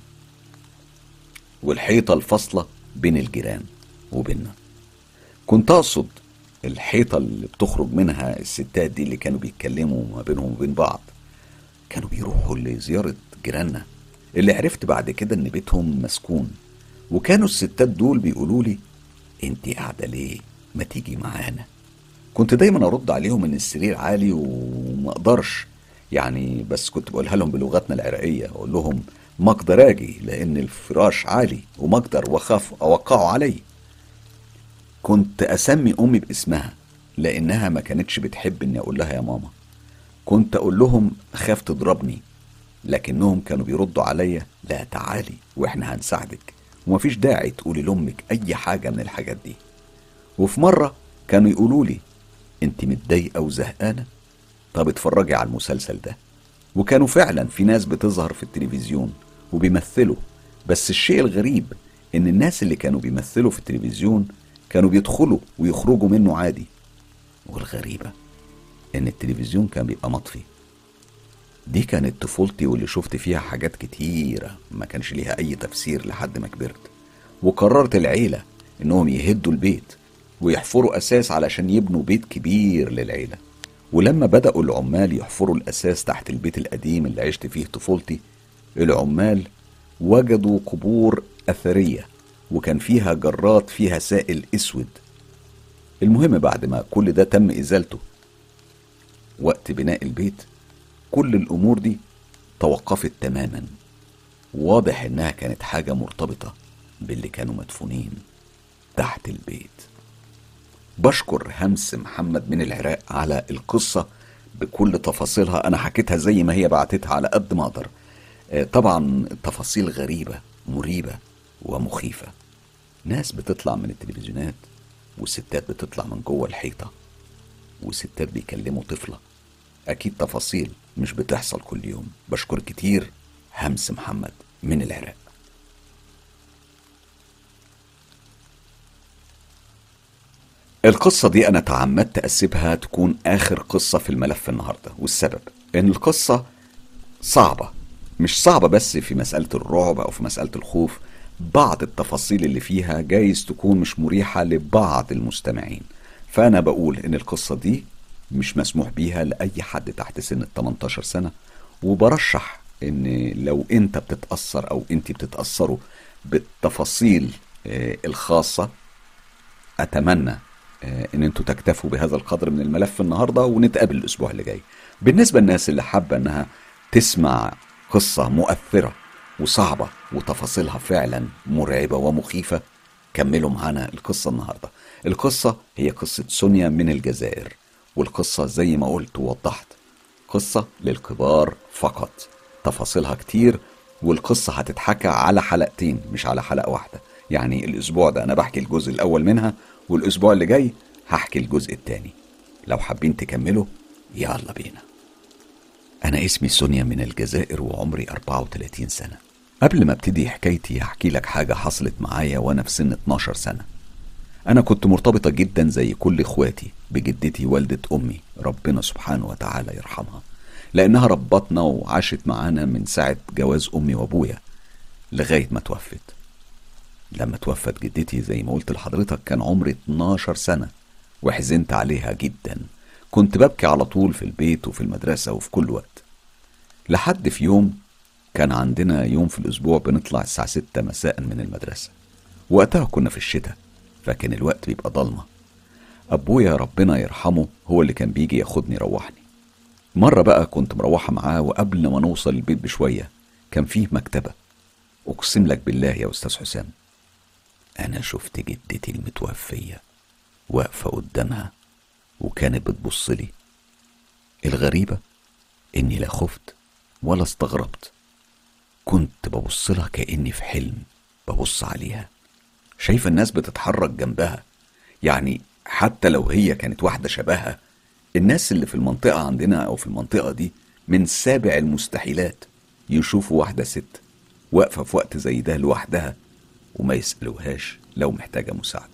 والحيطة الفاصلة بين الجيران وبيننا. كنت أقصد الحيطة اللي بتخرج منها الستات دي اللي كانوا بيتكلموا ما بينهم وبين بعض. كانوا بيروحوا لزيارة جيراننا اللي عرفت بعد كده إن بيتهم مسكون، وكانوا الستات دول بيقولوا لي انتي قاعدة ليه؟ ما تيجي معانا. كنت دايما ارد عليهم ان السرير عالي وما اقدرش يعني، بس كنت بقولها لهم بلغتنا العراقية، اقول لهم ما اقدر اجي لان الفراش عالي وما اقدر واخاف اوقعه علي. كنت اسمي امي باسمها لانها ما كانتش بتحب اني اقول لها يا ماما. كنت اقول لهم اخاف تضربني، لكنهم كانوا بيردوا عليا لا تعالي واحنا هنساعدك، ومفيش داعي تقولي لامك اي حاجة من الحاجات دي. وفي مرة كانوا يقولوا لي انت متضايقة وزهقانة؟ طب اتفرجي على المسلسل ده. وكانوا فعلا في ناس بتظهر في التلفزيون وبيمثلوا، بس الشيء الغريب ان الناس اللي كانوا بيمثلوا في التلفزيون كانوا بيدخلوا ويخرجوا منه عادي، والغريبة ان التلفزيون كان بيبقى مطفي. دي كانت طفولتي واللي شفت فيها حاجات كتيرة ما كانش ليها اي تفسير لحد ما كبرت، وقررت العيلة انهم يهدوا البيت ويحفروا اساس علشان يبنوا بيت كبير للعيلة. ولما بدأوا العمال يحفروا الاساس تحت البيت القديم اللي عشت فيه طفولتي، العمال وجدوا قبور اثرية وكان فيها جرات فيها سائل اسود. المهم بعد ما كل ده تم ازالته وقت بناء البيت، كل الامور دي توقفت تماما. واضح انها كانت حاجة مرتبطة باللي كانوا مدفونين تحت البيت. بشكر همس محمد من العراق على القصة بكل تفاصيلها، انا حكيتها زي ما هي بعتتها على قد ما اقدر. طبعا التفاصيل غريبة مريبة ومخيفة، ناس بتطلع من التلفزيونات وستات بتطلع من جوه الحيطة وستات بيكلموا طفلة، اكيد تفاصيل مش بتحصل كل يوم. بشكر كتير همس محمد من العراق. القصة دي أنا تعمدت أسيبها تكون آخر قصة في الملف النهاردة، والسبب إن القصة صعبة مش صعبة بس في مسألة الرعب أو في مسألة الخوف، بعض التفاصيل اللي فيها جايز تكون مش مريحة لبعض المستمعين. فأنا بقول إن القصة دي مش مسموح بيها لأي حد تحت سن 18 سنة، وبرشح إن لو أنت بتتأثر أو أنت بتتأثروا بالتفاصيل الخاصة، أتمنى إن أنتوا تكتفوا بهذا القدر من الملف النهاردة، ونتقابل الأسبوع اللي جاي. بالنسبة للناس اللي حابة إنها تسمع قصة مؤثرة وصعبة وتفاصيلها فعلا مرعبة ومخيفة، كملوا معانا القصة النهاردة. القصة هي قصة سونيا من الجزائر، والقصة زي ما قلت ووضحت قصة للكبار فقط، تفاصيلها كتير، والقصة هتتحكى على حلقتين مش على حلقة واحدة. يعني الأسبوع ده أنا بحكي الجزء الأول منها، والأسبوع اللي جاي هحكي الجزء التاني. لو حابين تكملوا يلا بينا. أنا اسمي سونيا من الجزائر وعمري 34 سنة. قبل ما ابتدي حكايتي هحكي لك حاجة حصلت معايا وأنا في سن 12 سنة. أنا كنت مرتبطة جدا زي كل إخواتي بجدتي والدة أمي، ربنا سبحانه وتعالى يرحمها، لأنها ربطنا وعاشت معانا من ساعة جواز أمي وأبويا لغاية ما توفت. لما توفت جدتي زي ما قلت لحضرتك كان عمري 12 سنة، وحزنت عليها جدا. كنت ببكي على طول في البيت وفي المدرسة وفي كل وقت، لحد في يوم كان عندنا يوم في الأسبوع بنطلع الساعة 6 مساء من المدرسة. وقتها كنا في الشتاء، فكان الوقت بيبقى ضلمة. أبويا ربنا يرحمه هو اللي كان بيجي ياخدني يروحني. مرة بقى كنت مروحة معاه، وقبل ما نوصل البيت بشوية كان فيه مكتبة. أقسم لك بالله يا أستاذ حسام، أنا شفت جدتي المتوفية واقفة قدامها وكانت بتبص لي. الغريبة إني لا خفت ولا استغربت، كنت ببص لها كأني في حلم ببص عليها. شايفة الناس بتتحرك جنبها، يعني حتى لو هي كانت واحدة شبهها، الناس اللي في المنطقة عندنا أو في المنطقة دي من سابع المستحيلات يشوفوا واحدة ست واقفة في وقت زي ده لوحدها وما يسألوهاش لو محتاجة مساعدة.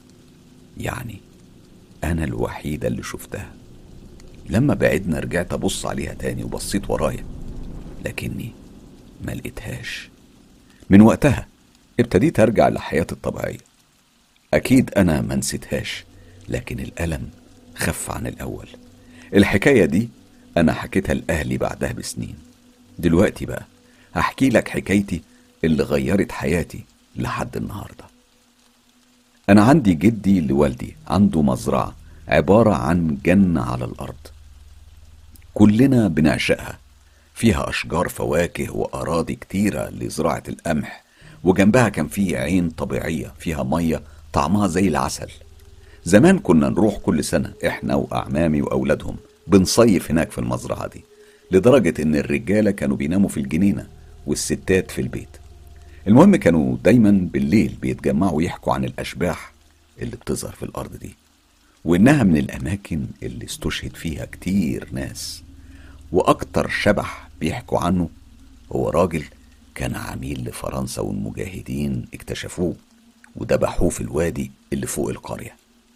يعني أنا الوحيدة اللي شفتها. لما بعدنا رجعت أبص عليها تاني وبصيت ورايا، لكني ما لقيتهاش. من وقتها ابتديت أرجع لحياتي الطبيعية. أكيد أنا ما نسيتهاش، لكن الألم خف عن الأول. الحكاية دي أنا حكيتها لأهلي بعدها بسنين. دلوقتي بقى هحكي لك حكايتي اللي غيرت حياتي لحد النهاردة. أنا عندي جدي لوالدي عنده مزرعة عبارة عن جنة على الأرض، كلنا بنعشقها. فيها أشجار فواكه وأراضي كتيرة لزراعة القمح، وجنبها كان فيه عين طبيعية فيها مية طعمها زي العسل. زمان كنا نروح كل سنة إحنا وأعمامي وأولادهم بنصيف هناك في المزرعة دي، لدرجة إن الرجالة كانوا بيناموا في الجنينة والستات في البيت. المهم كانوا دايما بالليل بيتجمعوا يحكوا عن الأشباح اللي بتظهر في الأرض دي، وإنها من الأماكن اللي استشهد فيها كتير ناس. وأكتر شبح بيحكوا عنه هو راجل كان عميل لفرنسا، والمجاهدين اكتشفوه وذبحوه في الوادي اللي فوق القرية.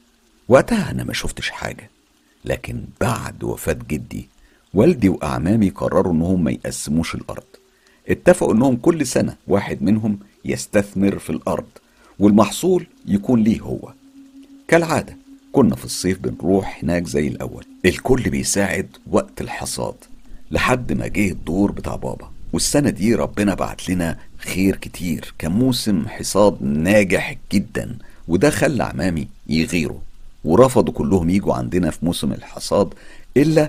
وقتها أنا ما شفتش حاجة، لكن بعد وفاة جدي والدي وأعمامي قرروا إنهم ما يقسموش الأرض. اتفقوا إنهم كل سنة واحد منهم يستثمر في الأرض والمحصول يكون ليه هو. كالعادة كنا في الصيف بنروح هناك زي الأول، الكل بيساعد وقت الحصاد، لحد ما جه الدور بتاع بابا. والسنة دي ربنا بعت لنا خير كتير، كان موسم حصاد ناجح جدا، وده خلى عمامي يغيروا ورفضوا كلهم يجوا عندنا في موسم الحصاد إلا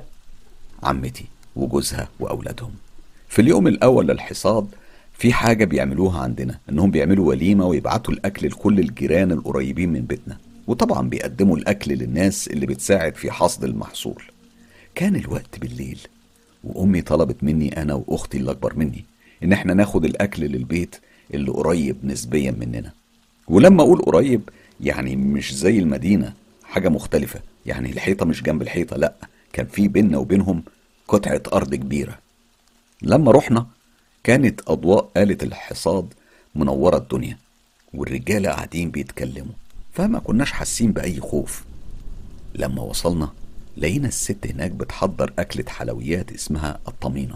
عمتي وجوزها وأولادهم. في اليوم الأول للحصاد في حاجة بيعملوها عندنا، إنهم بيعملوا وليمة ويبعتوا الأكل لكل الجيران القريبين من بيتنا، وطبعا بيقدموا الأكل للناس اللي بتساعد في حصد المحصول. كان الوقت بالليل، وأمي طلبت مني أنا وأختي اللي أكبر مني إن احنا ناخد الأكل للبيت اللي قريب نسبيا مننا. ولما أقول قريب يعني مش زي المدينة، حاجة مختلفة، يعني الحيطة مش جنب الحيطة، لأ، كان في بيننا وبينهم قطعة أرض كبيرة. لما رحنا كانت أضواء آلة الحصاد منورة الدنيا، والرجالة قاعدين بيتكلموا، فما كناش حاسين بأي خوف. لما وصلنا لقينا الست هناك بتحضر أكلة حلويات اسمها الطمينة،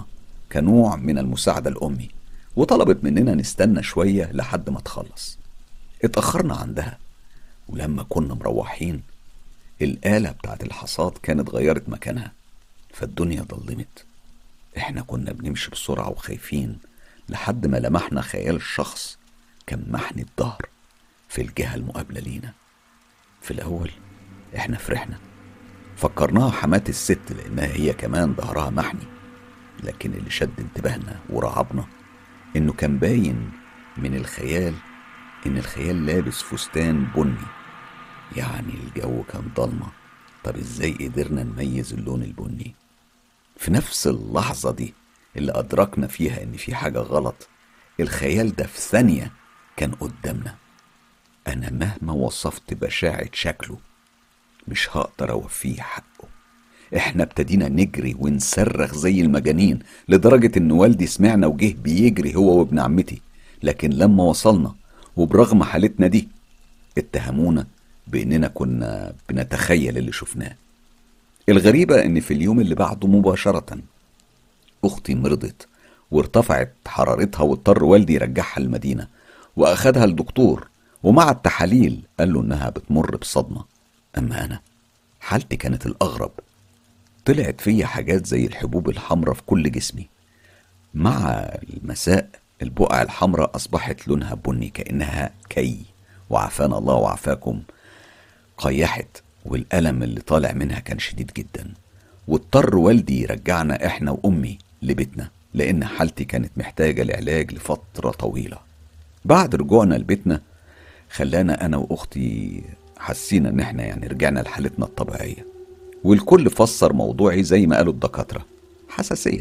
كنوع من المساعدة لأمي، وطلبت مننا نستنى شوية لحد ما تخلص. اتأخرنا عندها، ولما كنا مروحين الآلة بتاعت الحصاد كانت غيرت مكانها، فالدنيا ضلمت. احنا كنا بنمشي بسرعة وخايفين لحد ما لمحنا خيال شخص كان محني الظهر في الجهة المقابلة لينا. في الأول احنا فرحنا، فكرناها حمات الست لأنها هي كمان ظهرها محني، لكن اللي شد انتباهنا ورعبنا إنه كان باين من الخيال إن الخيال لابس فستان بني، يعني الجو كان ضلمة. طب إزاي قدرنا نميز اللون البني؟ في نفس اللحظة دي اللي أدركنا فيها إن في حاجة غلط، الخيال ده في ثانية كان قدامنا. أنا مهما وصفت بشاعة شكله مش هقدر أوفيه حقه. احنا ابتدينا نجري ونصرخ زي المجانين لدرجة إن والدي سمعنا وجه بيجري هو وابن عمتي، لكن لما وصلنا وبرغم حالتنا دي اتهمونا بإننا كنا بنتخيل اللي شفناه. الغريبة إن في اليوم اللي بعده مباشرة أختي مرضت وارتفعت حرارتها، واضطر والدي يرجعها المدينة وأخدها الدكتور، ومع التحاليل قال له إنها بتمر بصدمة. أما أنا حالتي كانت الأغرب، طلعت فيا حاجات زي الحبوب الحمراء في كل جسمي. مع المساء البقع الحمراء أصبحت لونها بني كأنها كي، وعافانا الله وعافاكم، قيحت، والألم اللي طالع منها كان شديد جدا. واضطر والدي يرجعنا احنا وأمي لبيتنا لأن حالتي كانت محتاجة لعلاج لفترة طويلة. بعد رجوعنا لبيتنا خلانا أنا وأختي حسينا إن احنا يعني رجعنا لحالتنا الطبيعية، والكل فسر موضوعي زي ما قالوا الدكاترة، حساسية.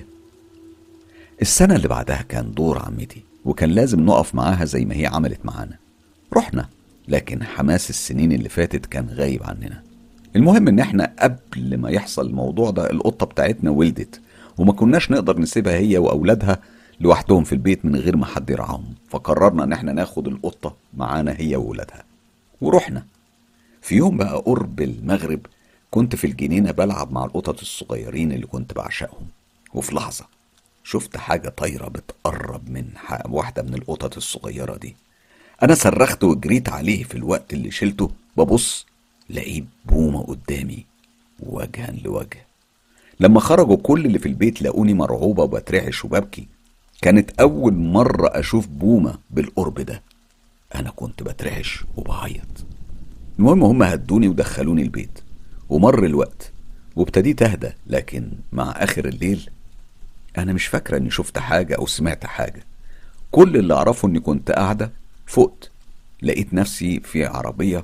السنة اللي بعدها كان دور عمتي، وكان لازم نقف معاها زي ما هي عملت معانا. رحنا، لكن حماس السنين اللي فاتت كان غايب عننا. المهم ان احنا قبل ما يحصل الموضوع ده القطة بتاعتنا ولدت، وما كناش نقدر نسيبها هي واولادها لوحدهم في البيت من غير ما حد يرعاهم، فقررنا ان احنا ناخد القطة معانا هي واولادها. ورحنا في يوم بقى قرب المغرب، كنت في الجنينة بلعب مع القطط الصغيرين اللي كنت بعشقهم، وفي لحظة شفت حاجة طايرة بتقرب من واحدة من القطط الصغيرة دي. أنا صرخت وجريت عليه. في الوقت اللي شلته ببص لقيت بومة قدامي وجها لوجه. لما خرجوا كل اللي في البيت لقوني مرعوبة وبترعش وببكي. كانت أول مرة أشوف بومة بالقرب ده. أنا كنت بترعش وبعيط. المهم هم هدوني ودخلوني البيت، ومر الوقت وابتديت أهدى، لكن مع آخر الليل أنا مش فاكرة إني شفت حاجة أو سمعت حاجة. كل اللي أعرفه إني كنت قاعدة، فقت لقيت نفسي في عربية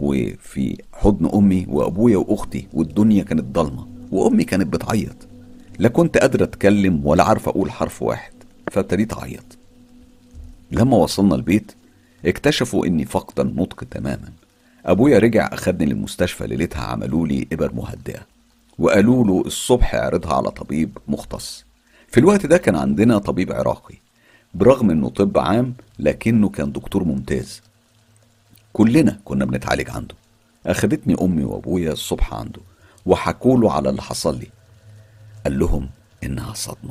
وفي حضن أمي وأبويا وأختي، والدنيا كانت ضلمة وأمي كانت بتعيط. لا كنت قادرة أتكلم ولا عارفة أقول حرف واحد، فابتديت أعيط. لما وصلنا البيت اكتشفوا إني فقد النطق تماما. أبويا رجع أخدني للمستشفى، ليلتها عملوا لي إبر مهدئة وقالوا له الصبح اعرضها على طبيب مختص. في الوقت ده كان عندنا طبيب عراقي، برغم انه طب عام لكنه كان دكتور ممتاز. كلنا كنا بنتعالج عنده. اخدتني امي وابويا الصبح عنده وحكوا له على اللي حصل لي. قال لهم انها صدمة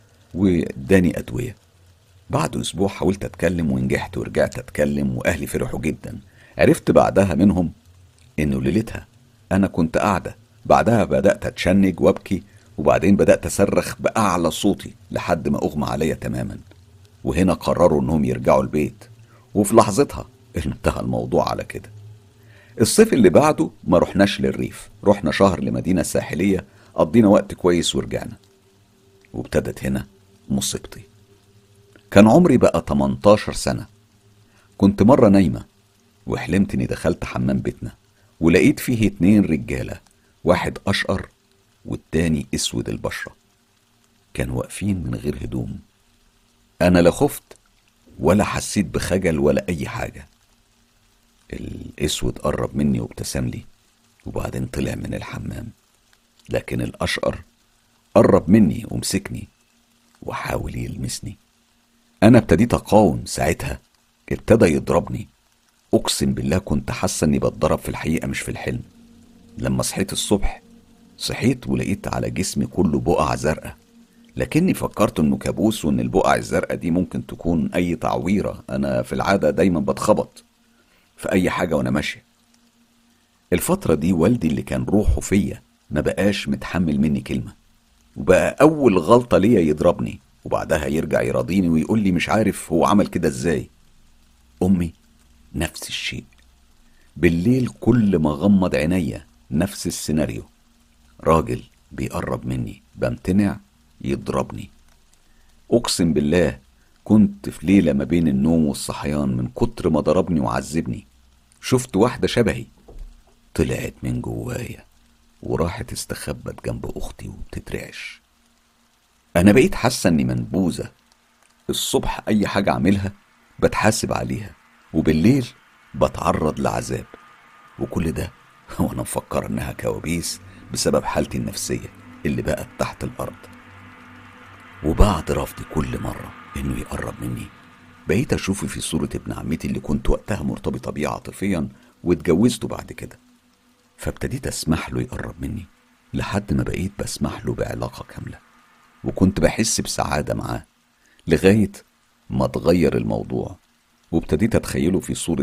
واداني ادوية. بعد اسبوع حاولت اتكلم ونجحت، ورجعت اتكلم واهلي فرحوا جدا. عرفت بعدها منهم انه ليلتها انا كنت قاعدة، بعدها بدأت اتشنج وابكي، وبعدين بدأت اصرخ بأعلى صوتي لحد ما اغمى عليا تماما. وهنا قرروا انهم يرجعوا البيت، وفي لحظتها انتهى الموضوع على كده. الصيف اللي بعده ما رحناش للريف، رحنا شهر لمدينة ساحلية، قضينا وقت كويس ورجعنا. وابتدت هنا مصيبتي. كان عمري بقى 18 سنة. كنت مرة نايمة وحلمت اني دخلت حمام بيتنا، ولقيت فيه 2 رجالة، واحد أشقر والتاني اسود البشرة، كانوا واقفين من غير هدوم. انا لا خفت ولا حسيت بخجل ولا اي حاجة. الاسود قرب مني وابتسم لي وبعدين طلع من الحمام، لكن الاشقر قرب مني ومسكني وحاول يلمسني. انا ابتديت اقاوم. ساعتها ابتدى يضربني. اقسم بالله كنت حاسة اني بتضرب في الحقيقة مش في الحلم. لما صحيت الصبح صحيت ولقيت على جسمي كله بقع زرقاء، لكني فكرت انه كابوس، وان البقع الزرقاء دي ممكن تكون اي تعويرة. انا في العادة دايما بتخبط في اي حاجة وانا ماشية. الفترة دي والدي اللي كان روحه فيا ما بقاش متحمل مني كلمة، وبقى اول غلطة ليا يضربني، وبعدها يرجع يراضيني ويقول لي مش عارف هو عمل كده ازاي. امي نفس الشيء، بالليل كل ما غمض عينيا نفس السيناريو. راجل بيقرب مني بمتنع يضربني. اقسم بالله كنت في ليلة ما بين النوم والصحيان من كتر ما ضربني وعذبني شفت واحدة شبهي طلعت من جوايا وراحت استخبت جنب اختي وبتترعش. انا بقيت حاسة اني منبوذة. الصبح اي حاجة اعملها بتحاسب عليها، وبالليل بتعرض لعذاب، وكل ده وانا مفكر انها كوابيس بسبب حالتي النفسية اللي بقت تحت الارض. وبعد رفضي كل مرة انه يقرب مني بقيت اشوفه في صورة ابن عمتي اللي كنت وقتها مرتبطة بيه عاطفيا واتجوزته بعد كده. فابتديت اسمح له يقرب مني لحد ما بقيت بسمح له بعلاقة كاملة، وكنت بحس بسعادة معاه لغاية ما اتغير الموضوع وابتديت اتخيله في صورة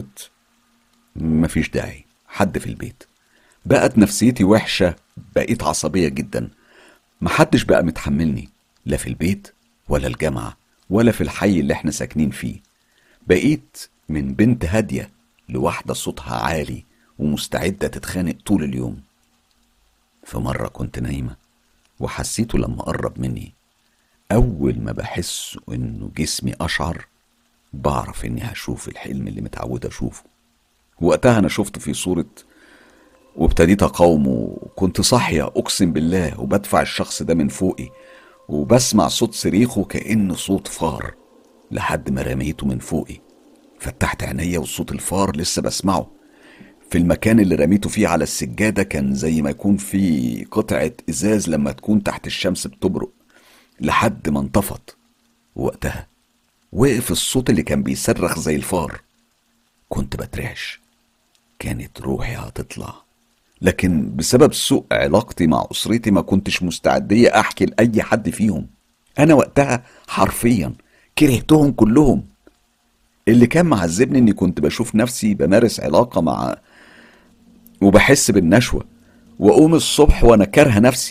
مفيش داعي حد في البيت. بقت نفسيتي وحشة، بقيت عصبية جدا، محدش بقى متحملني لا في البيت ولا الجامعة ولا في الحي اللي احنا ساكنين فيه. بقيت من بنت هادية لواحدة صوتها عالي ومستعدة تتخانق طول اليوم. في مرة كنت نايمة وحسيته لما قرب مني، أول ما بحس إنه جسمي أشعر بعرف إني هشوف الحلم اللي متعود أشوفه. وقتها أنا شفته في صورة وابتديت أقاومه. كنت صاحية أقسم بالله وبدفع الشخص ده من فوقي وبسمع صوت صريخه كأنه صوت فار لحد ما رميته من فوقي. فتحت عينيا وصوت الفار لسه بسمعه. في المكان اللي رميته فيه على السجادة كان زي ما يكون في قطعة إزاز لما تكون تحت الشمس بتبرق لحد ما انطفت. وقتها وقف الصوت اللي كان بيصرخ زي الفار. كنت بترعش، كانت روحي هتطلع، لكن بسبب سوء علاقتي مع أسرتي ما كنتش مستعدية أحكي لأي حد فيهم. أنا وقتها حرفيا كرهتهم كلهم. اللي كان معذبني إني كنت بشوف نفسي بمارس علاقة مع وبحس بالنشوة وأقوم الصبح وأنا كارهة نفسي.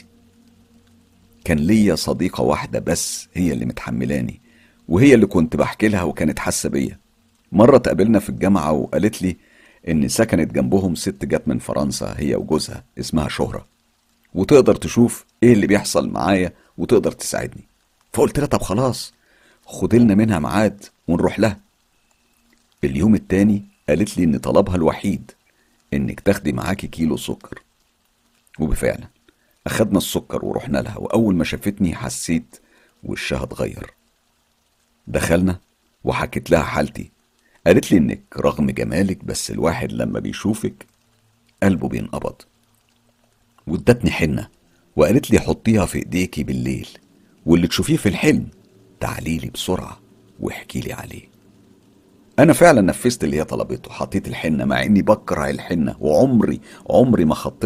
كان ليا صديقة واحدة بس هي اللي متحملاني، وهي اللي كنت بحكي لها وكانت حاسة بيا. مرة تقابلنا في الجامعة وقالت لي إن سكنت جنبهم ست جت من فرنسا هي وجوزها اسمها شهرة، وتقدر تشوف إيه اللي بيحصل معايا وتقدر تساعدني. فقلت لها طب خلاص خدلنا منها ميعاد ونروح لها. اليوم التاني قالت لي إن طلبها الوحيد إنك تاخدي معاكي كيلو سكر. وبفعلا أخدنا السكر ورحنا لها، وأول ما شافتني حسيت وشها اتغير. دخلنا وحكيت لها حالتي. قالت لي إنك رغم جمالك بس الواحد لما بيشوفك قلبه بينقبض، وادتني حنة وقالت لي حطيها في ايديكي بالليل، واللي تشوفيه في الحلم تعاليلي بسرعة واحكي لي عليه. انا فعلا نفذت اللي هي طلبته، حطيت الحنة مع اني بكره الحنة وعمري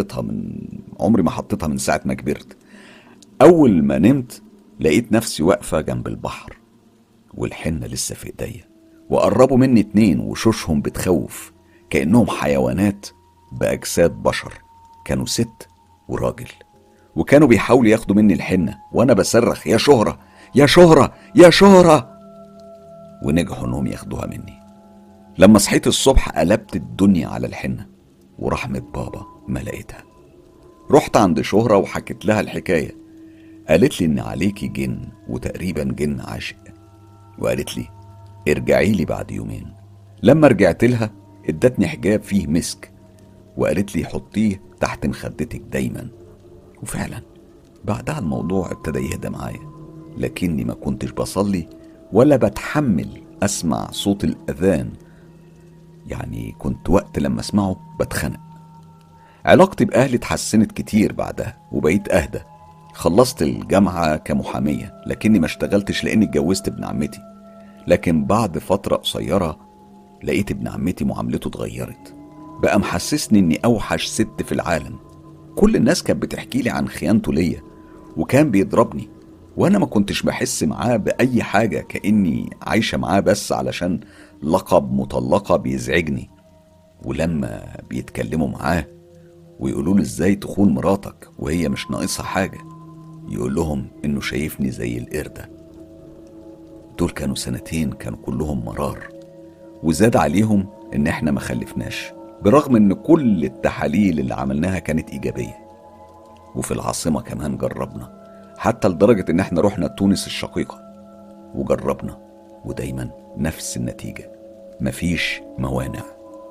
ما حطيتها من ساعة ما كبرت. اول ما نمت لقيت نفسي واقفة جنب البحر والحنة لسه في ايديا، وقربوا مني اتنين وشوشهم بتخوف كأنهم حيوانات بأجساد بشر، كانوا ست وراجل، وكانوا بيحاولوا ياخدوا مني الحنة وانا بصرخ يا شهرة يا شهرة يا شهرة، ونجحوا انهم ياخدوها مني. لما صحيت الصبح قلبت الدنيا على الحنة، ورحمة بابا ما لقيتها. رحت عند شهرة وحكيت لها الحكاية. قالت لي ان عليكي جن، وتقريبا جن عاشق، وقالت لي ارجعي لي بعد يومين. لما رجعت لها ادتني حجاب فيه مسك وقالت لي حطيه تحت مخدتك دايما. وفعلا بعدها الموضوع ابتدى يهدى معايا، لكني ما كنتش بصلي ولا بتحمل اسمع صوت الاذان، يعني كنت وقت لما اسمعه بتخنق. علاقتي باهلي اتحسنت كتير بعدها وبقيت اهدى. خلصت الجامعة كمحامية لكني ما اشتغلتش لاني اتجوزت ابن عمتي. لكن بعد فترة قصيرة لقيت ابن عمتي معاملته اتغيرت، بقى محسسني اني اوحش ست في العالم. كل الناس كانت بتحكي لي عن خيانته ليا، وكان بيضربني وانا ما كنتش بحس معاه باي حاجة، كأني عايشة معاه بس علشان لقب مطلقة بيزعجني. ولما بيتكلموا معاه ويقولوا له ازاي تخون مراتك وهي مش ناقصها حاجة، يقول لهم انه شايفني زي القردة. دول كانوا سنتين كانوا كلهم مرار، وزاد عليهم ان احنا ما خلفناش برغم ان كل التحاليل اللي عملناها كانت ايجابية. وفي العاصمة كمان جربنا، حتى لدرجة ان احنا رحنا تونس الشقيقة وجربنا، ودايما نفس النتيجة، مفيش موانع.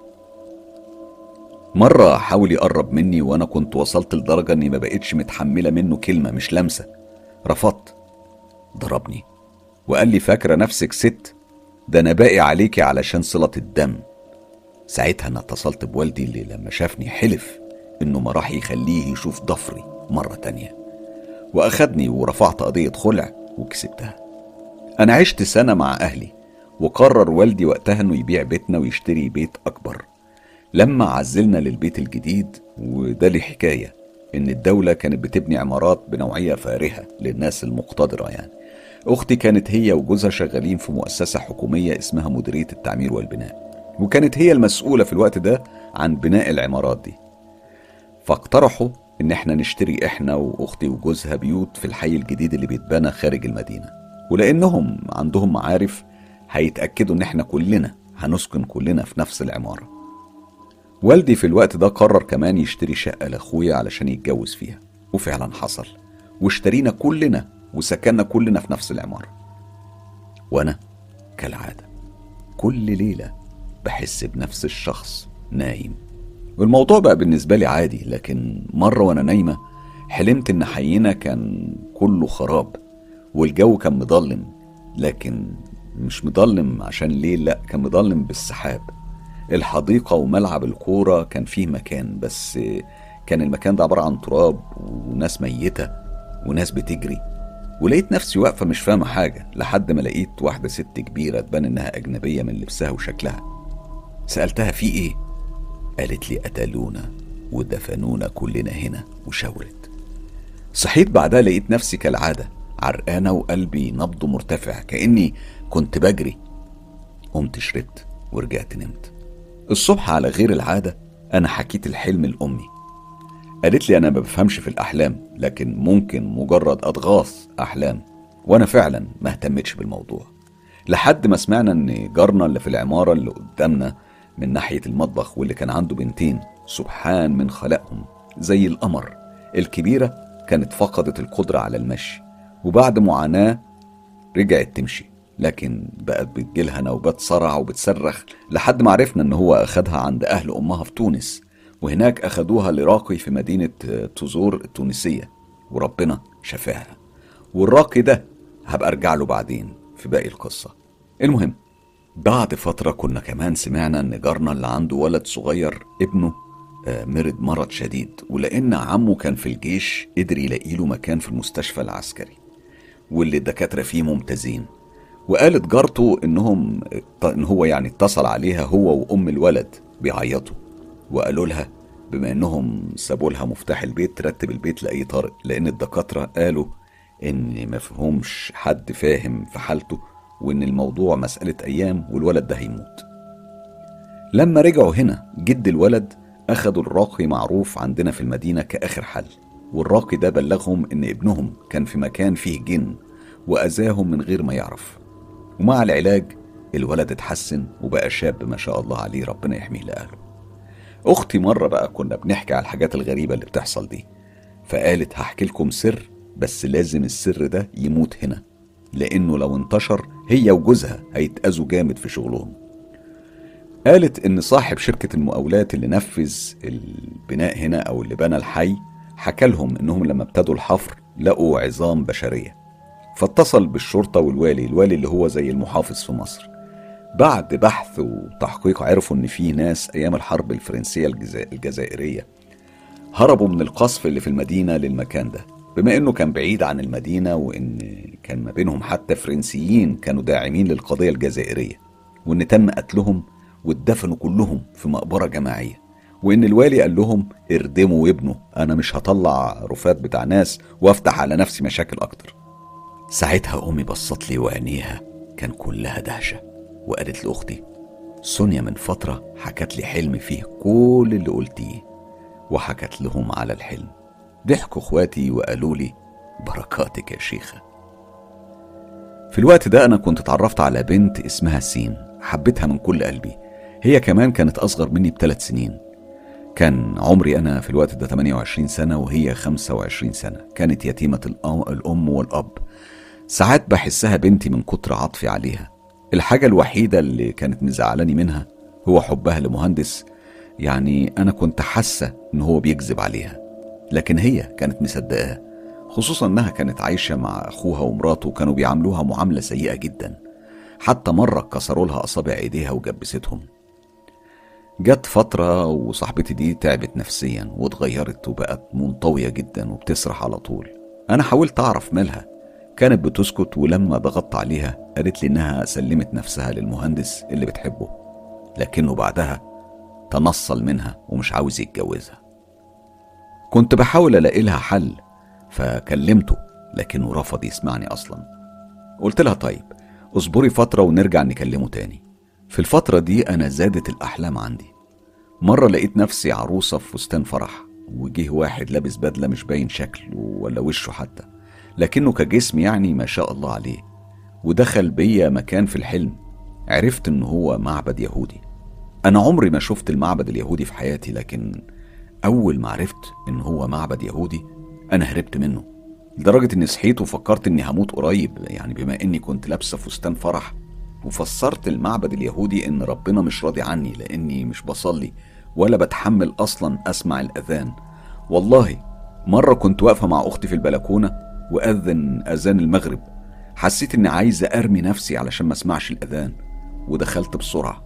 مرة حاول يقرب مني وانا كنت وصلت لدرجة اني ما بقتش متحملة منه كلمة مش لمسة. رفضت، ضربني وقال لي فاكرة نفسك ست؟ ده انا باقي عليكي علشان صلة الدم. ساعتها انا اتصلت بوالدي اللي لما شافني حلف انه ما راح يخليه يشوف ضفري مرة تانية، واخدني ورفعت قضية خلع وكسبتها. انا عشت سنة مع اهلي، وقرر والدي وقتها انه يبيع بيتنا ويشتري بيت اكبر. لما عزلنا للبيت الجديد، وده لي حكاية، ان الدولة كانت بتبني عمارات بنوعية فارهة للناس المقتدرة يعني. اختي كانت هي وجوزها شغالين في مؤسسة حكومية اسمها مديرية التعمير والبناء، وكانت هي المسؤولة في الوقت ده عن بناء العمارات دي. فاقترحوا ان احنا نشتري احنا واختي وجوزها بيوت في الحي الجديد اللي بيتبنى خارج المدينة، ولانهم عندهم معارف هيتأكدوا ان احنا كلنا هنسكن كلنا في نفس العمارة. والدي في الوقت ده قرر كمان يشتري شقة لأخويا علشان يتجوز فيها، وفعلا حصل، واشترينا كلنا وسكننا كلنا في نفس العمارة. وانا كالعادة كل ليلة بحس بنفس الشخص نايم، والموضوع بقى بالنسبة لي عادي. لكن مرة وانا نايمة حلمت ان حينا كان كله خراب، والجو كان مضلم، لكن مش مضلم عشان ليل، لا كان مضلم بالسحاب. الحديقة وملعب الكورة كان فيه مكان، بس كان المكان ده عبارة عن تراب وناس ميتة وناس بتجري. ولقيت نفسي واقفة مش فاهمة حاجة، لحد ما لقيت واحدة ست كبيرة تبان انها اجنبية من لبسها وشكلها. سألتها في ايه؟ قالت لي قتلونا ودفنونا كلنا هنا، وشاورت. صحيت بعدها لقيت نفسي كالعادة عرقانة وقلبي نبضه مرتفع كأني كنت بجري. قمت شربت ورجعت نمت. الصبح على غير العادة أنا حكيت الحلم لأمي. قالت لي أنا ما بفهمش في الأحلام، لكن ممكن مجرد أضغاث أحلام، وأنا فعلا ما اهتمتش بالموضوع، لحد ما سمعنا أن جارنا اللي في العمارة اللي قدامنا من ناحية المطبخ واللي كان عنده بنتين سبحان من خلقهم زي القمر، الكبيرة كانت فقدت القدرة على المشي، وبعد معاناة رجعت تمشي، لكن بقت بتجيلها نوبات صرع وبتصرخ، لحد ما عرفنا ان هو اخدها عند اهل امها في تونس، وهناك اخدوها لراقي في مدينة تزور التونسية، وربنا شفاها. والراقي ده هبقى ارجع له بعدين في باقي القصة. المهم بعد فترة كنا كمان سمعنا ان جارنا اللي عنده ولد صغير ابنه مرض مرض شديد، ولان عمه كان في الجيش قدر يلاقي له مكان في المستشفى العسكري واللي الدكاترة فيه ممتازين. وقالت جارته ان هو يعني اتصل عليها هو وام الولد بيعيطوا، وقالوا لها بما انهم سابوا لها مفتاح البيت ترتب البيت لاي طارئ، لان الدكاترة قالوا ان ما فيهمش حد فاهم في حالته، وان الموضوع مسألة ايام والولد ده هيموت. لما رجعوا هنا جد الولد اخدوا الراقي معروف عندنا في المدينة كآخر حل، والراقي ده بلغهم ان ابنهم كان في مكان فيه جن واذاهم من غير ما يعرف، ومع العلاج الولد اتحسن وبقى شاب ما شاء الله عليه، ربنا يحميه لأهله. اختي مرة بقى كنا بنحكي على الحاجات الغريبة اللي بتحصل دي، فقالت هحكي لكم سر، بس لازم السر ده يموت هنا، لانه لو انتشر هي وجوزها هيتأذوا جامد في شغلهم. قالت ان صاحب شركة المقاولات اللي نفذ البناء هنا او اللي بنى الحي حكى لهم انهم لما ابتدوا الحفر لقوا عظام بشرية، فاتصل بالشرطة والوالي اللي هو زي المحافظ في مصر. بعد بحث وتحقيق عرفوا ان في ناس ايام الحرب الفرنسية الجزائرية هربوا من القصف اللي في المدينة للمكان ده، بما انه كان بعيد عن المدينة، وان كان ما بينهم حتى فرنسيين كانوا داعمين للقضية الجزائرية، وان تم قتلهم واتدفنوا كلهم في مقبرة جماعية، وان الوالي قال لهم اردموا وابنه، انا مش هطلع رفات بتاع ناس وافتح على نفسي مشاكل اكتر. ساعتها أمي بصت لي وعينيها كان كلها دهشة، وقالت لأختي: سونيا من فترة حكت لي حلم فيه كل اللي قلتيه. وحكت لهم على الحلم. ضحكوا اخواتي وقالوا لي: بركاتك يا شيخة. في الوقت ده أنا كنت اتعرفت على بنت اسمها سين، حبيتها من كل قلبي. هي كمان كانت أصغر مني ب3 سنين. كان عمري أنا في الوقت ده 28 سنة وهي 25 سنة. كانت يتيمة الأم والأب. ساعات بحسها بنتي من كتر عطفي عليها. الحاجة الوحيدة اللي كانت مزعلاني منها هو حبها لمهندس. يعني أنا كنت حاسة إن هو بيكذب عليها، لكن هي كانت مصدقاه، خصوصا إنها كانت عايشة مع أخوها ومراته وكانوا بيعاملوها معاملة سيئة جدا. حتى مرة كسروا لها أصابع إيديها وجبستهم. جت فترة وصاحبتي دي تعبت نفسيا واتغيرت وبقت منطوية جدا وبتسرح على طول. أنا حاولت أعرف مالها، كانت بتسكت، ولما ضغطت عليها قالت لي إنها سلمت نفسها للمهندس اللي بتحبه، لكنه بعدها تنصل منها ومش عاوز يتجوزها. كنت بحاول ألاقي لها حل، فكلمته لكنه رفض يسمعني أصلا. قلت لها: طيب اصبري فترة ونرجع نكلمه تاني. في الفترة دي أنا زادت الأحلام عندي. مرة لقيت نفسي عروسة في فستان فرح، وجيه واحد لابس بدلة مش باين شكله ولا وشه حتى، لكنه كجسم يعني ما شاء الله عليه، ودخل بيا مكان في الحلم. عرفت إنه هو معبد يهودي. أنا عمري ما شفت المعبد اليهودي في حياتي، لكن أول ما عرفت إن هو معبد يهودي أنا هربت منه، لدرجة إني صحيت وفكرت إني هموت قريب، يعني بما إني كنت لابسة فستان فرح. وفسرت المعبد اليهودي إن ربنا مش راضي عني لأني مش بصلي ولا بتحمل أصلا أسمع الأذان. والله مرة كنت واقفة مع أختي في البلكونة وأذن أذان المغرب، حسيت إني عايزة أرمي نفسي علشان ما أسمعش الأذان، ودخلت بسرعة.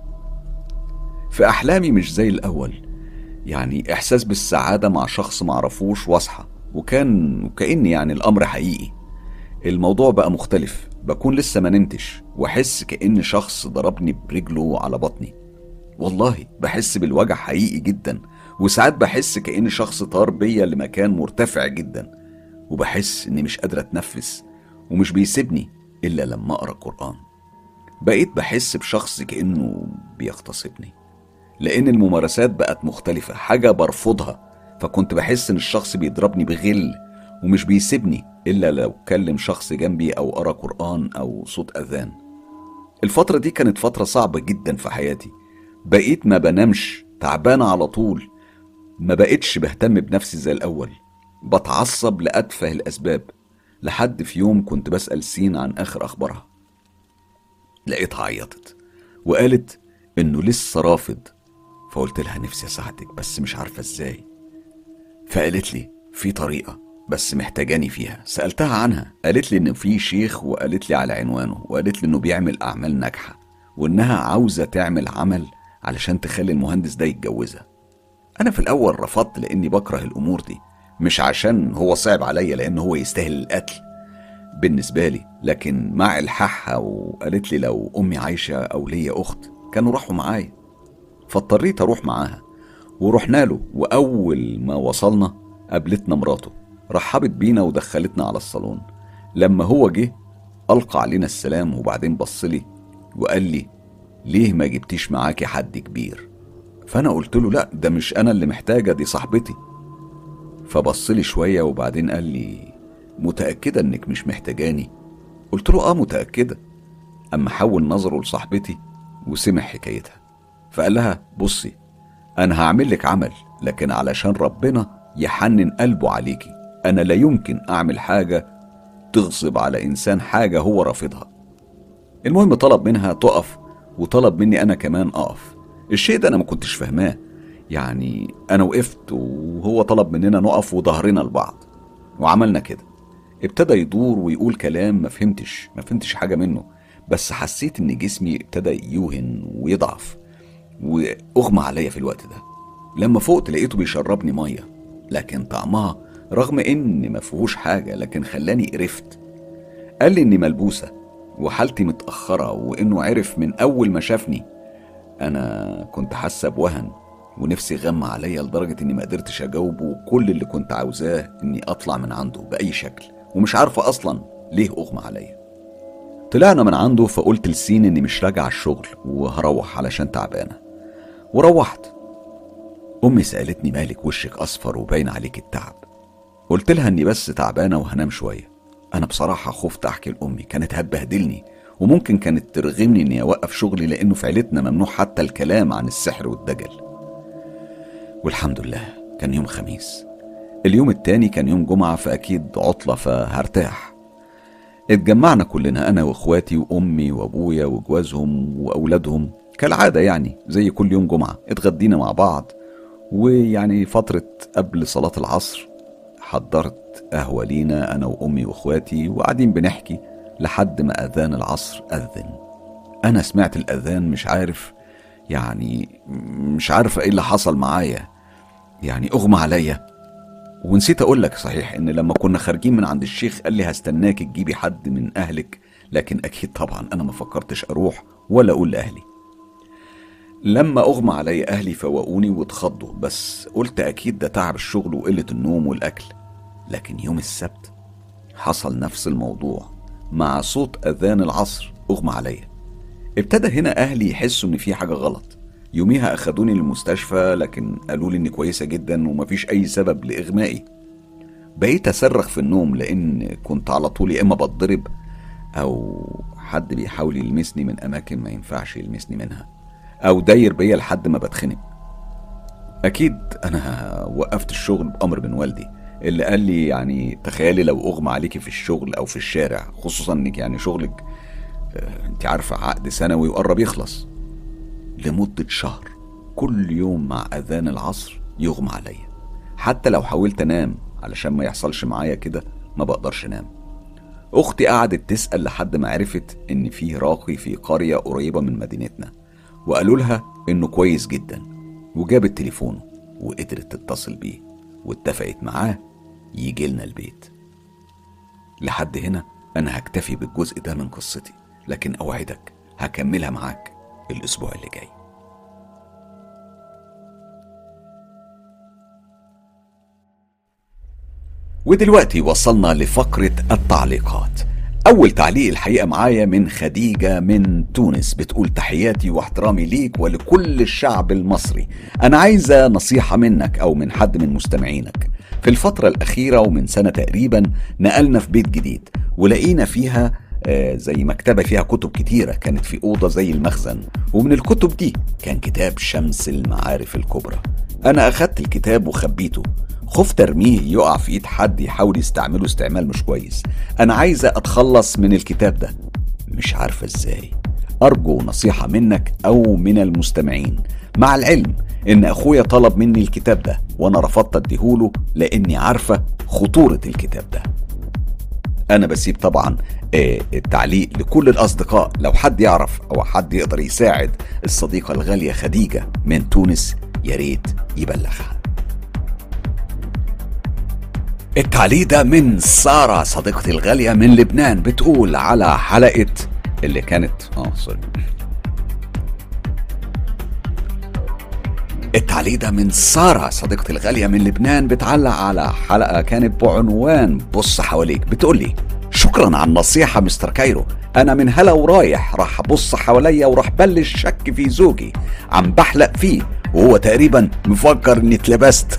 في أحلامي مش زي الأول، يعني إحساس بالسعادة مع شخص معرفوش واصحى، وكأني يعني الأمر حقيقي. الموضوع بقى مختلف، بكون لسه ما نمتش واحس كأن شخص ضربني برجله على بطني. والله بحس بالوجع حقيقي جدا، وساعات بحس كأن شخص طار بيا لمكان مرتفع جدا، وبحس اني مش قادرة اتنفس ومش بيسيبني الا لما اقرأ قرآن. بقيت بحس بشخص كأنه بيغتصبني، لان الممارسات بقت مختلفة، حاجة برفضها. فكنت بحس ان الشخص بيضربني بغل ومش بيسيبني إلا لو كلم شخص جنبي أو قرأ قرآن أو صوت أذان. الفترة دي كانت فترة صعبة جدا في حياتي. بقيت ما بنامش، تعبانة على طول، ما بقيتش بهتم بنفسي زي الأول، بتعصب لأتفه الأسباب. لحد في يوم كنت بسأل سين عن آخر أخبارها، لقيتها عيطت وقالت إنه لسه رافض. فقلت لها: نفسي أساعدك بس مش عارفة إزاي. فقالت لي: في طريقة بس محتاجاني فيها. سألتها عنها، قالت لي إن في شيخ، وقالت لي على عنوانه، وقالت لي إنه بيعمل أعمال ناجحة، وإنها عاوزة تعمل عمل علشان تخلي المهندس ده يتجوزها. أنا في الأول رفضت لأني بكره الأمور دي، مش عشان هو صعب عليا، لأنه هو يستاهل القتل بالنسبة لي، لكن مع الحاحة. وقالت لي لو أمي عايشة أو ليا أخت كانوا راحوا معايا، فاضطريت أروح معاها. ورحنا له، وأول ما وصلنا قابلتنا مراته، رحبت بينا ودخلتنا على الصالون. لما هو جه ألقى علينا السلام، وبعدين بصلي وقال لي: ليه ما جبتيش معاكي حد كبير؟ فأنا قلت له: لا، ده مش أنا اللي محتاجة، دي صاحبتي. فبصلي شوية وبعدين قال لي: متأكدة إنك مش محتاجاني؟ قلت له: متأكدة. أما حول نظره لصاحبتي وسمع حكايتها، فقال لها: بصي، أنا هعمل لك عمل، لكن علشان ربنا يحنن قلبه عليكي، أنا لا يمكن أعمل حاجة تغصب على إنسان حاجة هو رافضها. المهم طلب منها تقف، وطلب مني أنا كمان أقف. الشيء ده أنا ما كنتش فهماه، يعني أنا وقفت وهو طلب مننا نقف وظهرنا لبعض، وعملنا كده. ابتدى يدور ويقول كلام ما فهمتش حاجة منه، بس حسيت إن جسمي ابتدى يوهن ويضعف، وأغمى عليا في الوقت ده. لما فقت لقيته بيشربني مية، لكن طعمها رغم إن ما فيهوش حاجة لكن خلاني قرفت. قال لي إني ملبوسة وحالتي متأخرة، وإنه عرف من أول ما شافني. أنا كنت حاسة بوهن ونفسي غمى عليا لدرجة إني ما قدرتش أجاوبه، وكل اللي كنت عاوزاه إني أطلع من عنده بأي شكل، ومش عارفة أصلا ليه أغمى عليا. طلعنا من عنده، فقلت لسين إني مش راجع الشغل وهروح علشان تعبانة، وروحت. أمي سألتني مالك وشك أصفر وباين عليك التعب. قلت لها إني بس تعبانة وهنام شوية. أنا بصراحة خفت أحكي لأمي، كانت هتبهدلني وممكن كانت ترغمني إني أوقف شغلي، لأنه في عيلتنا ممنوع حتى الكلام عن السحر والدجل. والحمد لله كان يوم خميس. اليوم التاني كان يوم جمعة، فأكيد عطلة فهرتاح. اتجمعنا كلنا، أنا وإخواتي وأمي وأبويا وجوازهم وأولادهم كالعادة، يعني زي كل يوم جمعة. اتغدينا مع بعض، ويعني فترة قبل صلاة العصر حضرت قهوة لينا أنا وأمي وإخواتي، وقاعدين بنحكي لحد ما أذان العصر أذن. أنا سمعت الأذان، مش عارف إيه اللي حصل معايا، يعني أغمى عليا. ونسيت أقول لك صحيح إن لما كنا خارجين من عند الشيخ قال لي هستناك تجيبي حد من أهلك، لكن أكيد طبعا أنا ما فكرتش أروح ولا أقول لأهلي. لما أغمى علي أهلي فوقوني واتخضوا، بس قلت أكيد ده تعب الشغل وقلة النوم والأكل. لكن يوم السبت حصل نفس الموضوع، مع صوت أذان العصر أغمى علي. ابتدى هنا أهلي يحسوا إن في حاجة غلط. يوميها أخدوني للمستشفى، لكن قالوا لي إني كويسة جدا ومفيش أي سبب لإغمائي. بقيت أصرخ في النوم، لأن كنت على طول يا إما بتضرب أو حد بيحاول يلمسني من أماكن ما ينفعش يلمسني منها، أو داير بيا لحد ما بتخنق. أكيد أنا وقفت الشغل بأمر من والدي، اللي قال لي يعني تخيلي لو أغمى عليكي في الشغل أو في الشارع، خصوصا إنك يعني شغلك انت عارفة عقد سنوي وقرب يخلص. لمدة شهر كل يوم مع أذان العصر يغمى عليا، حتى لو حاولت أنام علشان ما يحصلش معايا كده ما بقدرش أنام. أختي قعدت تسأل لحد ما عرفت إن فيه راقي في قرية قريبة من مدينتنا، وقالوا لها إنه كويس جدا، وجابت تليفونه وقدرت تتصل بيه واتفقت معاه يجي لنا البيت. لحد هنا أنا هكتفي بالجزء ده من قصتي، لكن أوعدك هكملها معاك الأسبوع اللي جاي. ودلوقتي وصلنا لفقرة التعليقات. أول تعليق الحقيقة معايا من خديجة من تونس، بتقول تحياتي واحترامي ليك ولكل الشعب المصري. أنا عايزة نصيحة منك أو من حد من مستمعينك. في الفترة الأخيرة ومن سنة تقريبا نقلنا في بيت جديد، ولقينا فيها زي مكتبة فيها كتب كتيرة، كانت في أوضة زي المخزن، ومن الكتب دي كان كتاب شمس المعارف الكبرى. أنا أخدت الكتاب وخبيته، خفت ارميه يقع في ايد حد يحاول يستعمله استعمال مش كويس. انا عايزة اتخلص من الكتاب ده، مش عارفة ازاي. ارجو نصيحة منك او من المستمعين، مع العلم ان اخويا طلب مني الكتاب ده وانا رفضت اديهوله لاني عارفة خطورة الكتاب ده. انا بسيب طبعا التعليق لكل الاصدقاء، لو حد يعرف او حد يقدر يساعد الصديقة الغالية خديجة من تونس ياريت يبلغها. التعليق ده من سارة صديقتي الغالية من لبنان، بتقول على حلقة اللي كانت التعليق ده من سارة صديقتي الغالية من لبنان، بتعلق على حلقة كانت بعنوان بص حواليك. بتقولي شكرا على النصيحة مستر كايرو، أنا من هلا ورايح راح أبص حواليا وراح بلش شك في زوجي، عم بحلق فيه وهو تقريبا مفكر إني اتلبست.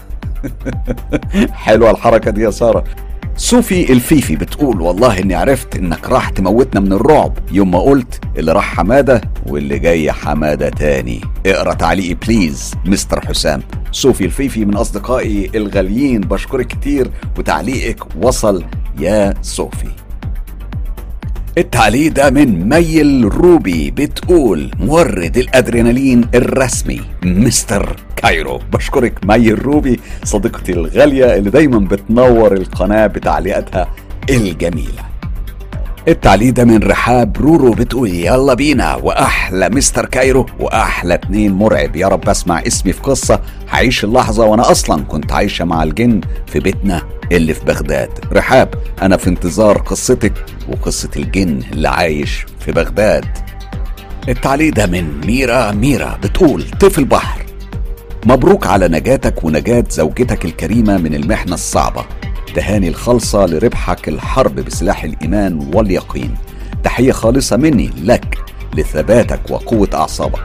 حلوة الحركة دي يا سارة. صوفي الفيفي بتقول والله إني عرفت إنك راح تموتنا من الرعب يوم ما قلت اللي راح حمادة واللي جاي حمادة تاني. اقرأ تعليقي بليز مستر حسام. صوفي الفيفي من أصدقائي الغاليين، بشكرك كتير وتعليقك وصل يا صوفي. التعليق ده من ميل روبي، بتقول مورد الأدرينالين الرسمي مستر كايرو. بشكرك ميل روبي صديقتي الغالية اللي دايما بتنور القناة بتعليقاتها الجميلة. التعليق ده من رحاب رورو، بتقول يلا بينا واحلى مستر كايرو واحلى اتنين مرعب، يا رب اسمع اسمي في قصة هعيش اللحظة وانا اصلا كنت عايشة مع الجن في بيتنا اللي في بغداد. رحاب انا في انتظار قصتك وقصة الجن اللي عايش في بغداد. التعليق ده من ميرا بتقول طفل بحر، مبروك على نجاتك ونجاة زوجتك الكريمة من المحنة الصعبة. تهاني الخالصة لربحك الحرب بسلاح الإيمان واليقين. تحية خالصة مني لك لثباتك وقوة أعصابك.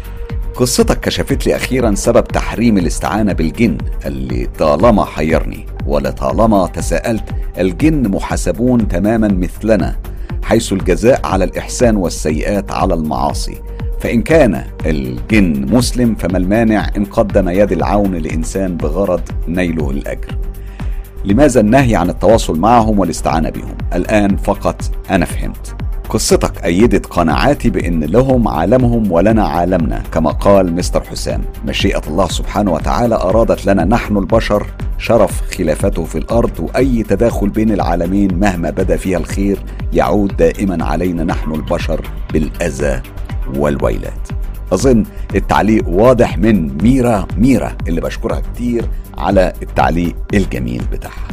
قصتك كشفت لي أخيرا سبب تحريم الاستعانة بالجن اللي طالما حيرني، ولطالما تساءلت الجن محاسبون تماما مثلنا، حيث الجزاء على الإحسان والسيئات على المعاصي. فإن كان الجن مسلم فما المانع إن قدم يد العون لإنسان بغرض نيله الأجر؟ لماذا النهي عن التواصل معهم والاستعانة بهم؟ الآن فقط أنا فهمت. قصتك أيدت قناعاتي بأن لهم عالمهم ولنا عالمنا، كما قال مستر حسام. مشيئة الله سبحانه وتعالى أرادت لنا نحن البشر شرف خلافته في الأرض، وأي تداخل بين العالمين مهما بدا فيها الخير يعود دائما علينا نحن البشر بالأذى والويلات. أظن التعليق واضح من ميرا اللي بشكرها كتير على التعليق الجميل بتاعها.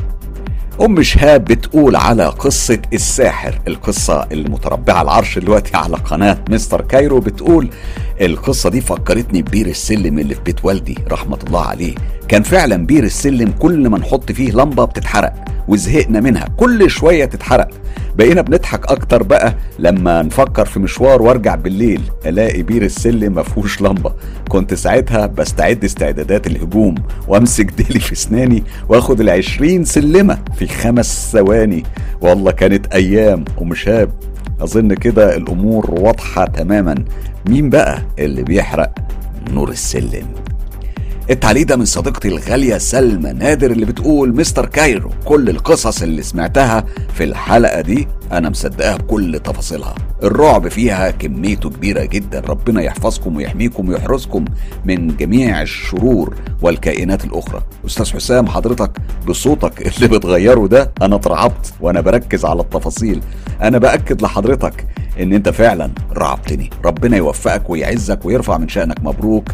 أم شهاب بتقول على قصة الساحر، القصة اللي متربعة العرش دلوقتي على قناة مستر كايرو، بتقول القصة دي فكرتني ببير السلم اللي في بيت والدي رحمة الله عليه. كان فعلا بير السلم كل ما نحط فيه لمبة بتتحرق، وزهقنا منها، كل شوية تتحرق. بقينا بنضحك اكتر بقى لما نفكر في مشوار وارجع بالليل الاقي بير السلم مفهوش لمبة. كنت ساعتها بستعد استعدادات الهجوم وامسك ديلي في اسناني واخد 20 سلمة في 5 ثواني. والله كانت ايام ومشاب. اظن كده الامور واضحة تماما. مين بقى اللي بيحرق نور السلم؟ التعليق ده من صديقتي الغالية سلمى نادر اللي بتقول مستر كايرو، كل القصص اللي سمعتها في الحلقة دي أنا مصدقها بكل تفاصيلها. الرعب فيها كميته كبيرة جدا. ربنا يحفظكم ويحميكم ويحرسكم من جميع الشرور والكائنات الأخرى. أستاذ حسام، حضرتك بصوتك اللي بتغيره ده أنا اترعبت وأنا بركز على التفاصيل. أنا بأكد لحضرتك ان انت فعلا رعبتني. ربنا يوفقك ويعزك ويرفع من شأنك. مبروك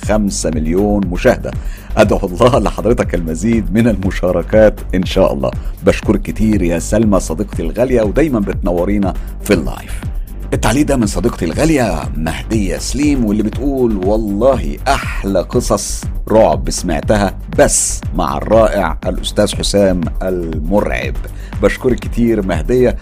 5 مليون مشاهدة. ادعو الله لحضرتك المزيد من المشاركات ان شاء الله. بشكرك كتير يا سلمى صديقتي الغالية، ودايما بتنورينا في اللايف. التعليق ده من صديقتي الغالية مهدية سليم، واللي بتقول والله احلى قصص رعب سمعتها بس مع الرائع الاستاذ حسام المرعب. بشكرك كتير مهدية.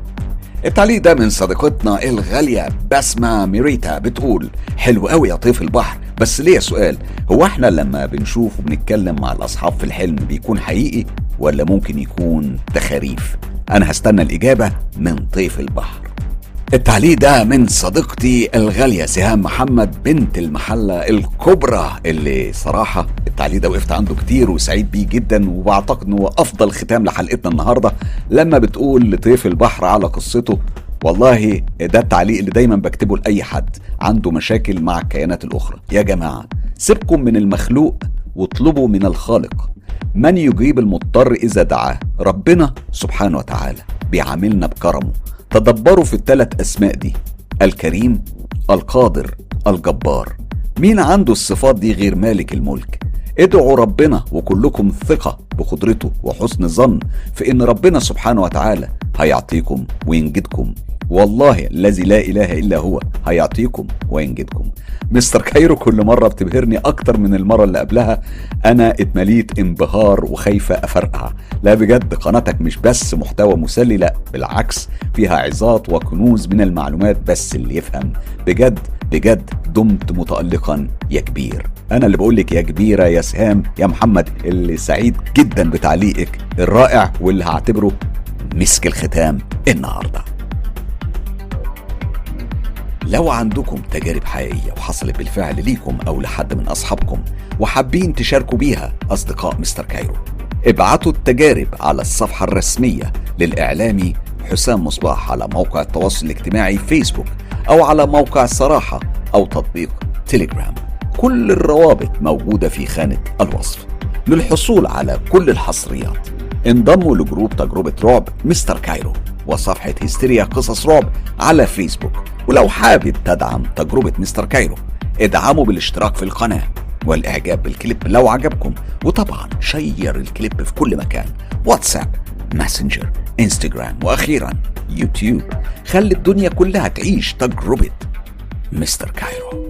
التعليق ده من صديقتنا الغالية بسمة ميريتا، بتقول حلو قوي يا طيف البحر، بس ليه سؤال، هو احنا لما بنشوف وبنتكلم مع الأصحاب في الحلم بيكون حقيقي ولا ممكن يكون تخاريف؟ أنا هستنى الإجابة من طيف البحر. التعليق ده من صديقتي الغالية سهام محمد بنت المحلة الكبرى، اللي صراحة التعليق ده وقفت عنده كتير وسعيد بيه جدا، وبعتقد انه افضل ختام لحلقتنا النهاردة لما بتقول لطيف البحر على قصته. والله ده التعليق اللي دايما بكتبه لأي حد عنده مشاكل مع الكيانات الأخرى. يا جماعة سيبكم من المخلوق واطلبوا من الخالق. من يجيب المضطر إذا دعاه؟ ربنا سبحانه وتعالى بيعاملنا بكرمه. تدبروا في ال3 أسماء دي، الكريم، القادر، الجبار. مين عنده الصفات دي غير مالك الملك؟ ادعوا ربنا وكلكم ثقة بقدرته وحسن ظن في ان ربنا سبحانه وتعالى هيعطيكم وينجدكم. والله الذي لا اله الا هو هيعطيكم وينجدكم. مستر كايرو كل مرة بتبهرني اكتر من المرة اللي قبلها. انا اتمليت انبهار وخايفة افرقع. لا بجد قناتك مش بس محتوى مسلي، لا بالعكس فيها عظات وكنوز من المعلومات، بس اللي يفهم بجد بجد دمت متألقا يا كبير. انا اللي بقولك يا كبيرة يا سهام يا محمد، اللي سعيد جدا بتعليقك الرائع واللي هعتبره مسك الختام النهاردة. لو عندكم تجارب حقيقية وحصلت بالفعل ليكم او لحد من اصحابكم وحابين تشاركوا بيها اصدقاء مستر كايرو، ابعتوا التجارب على الصفحة الرسمية للإعلامي حسام مصباح على موقع التواصل الاجتماعي فيسبوك، أو على موقع صراحة أو تطبيق تيليجرام. كل الروابط موجودة في خانة الوصف. للحصول على كل الحصريات انضموا لجروب تجربة رعب مستر كايرو وصفحة هستيريا قصص رعب على فيسبوك. ولو حابب تدعم تجربة مستر كايرو ادعموا بالاشتراك في القناة والإعجاب بالكليب لو عجبكم، وطبعا شير الكليب في كل مكان، واتساب، ماسنجر، انستجرام، وأخيرا يوتيوب. خلي الدنيا كلها تعيش تجربة مستر كايرو.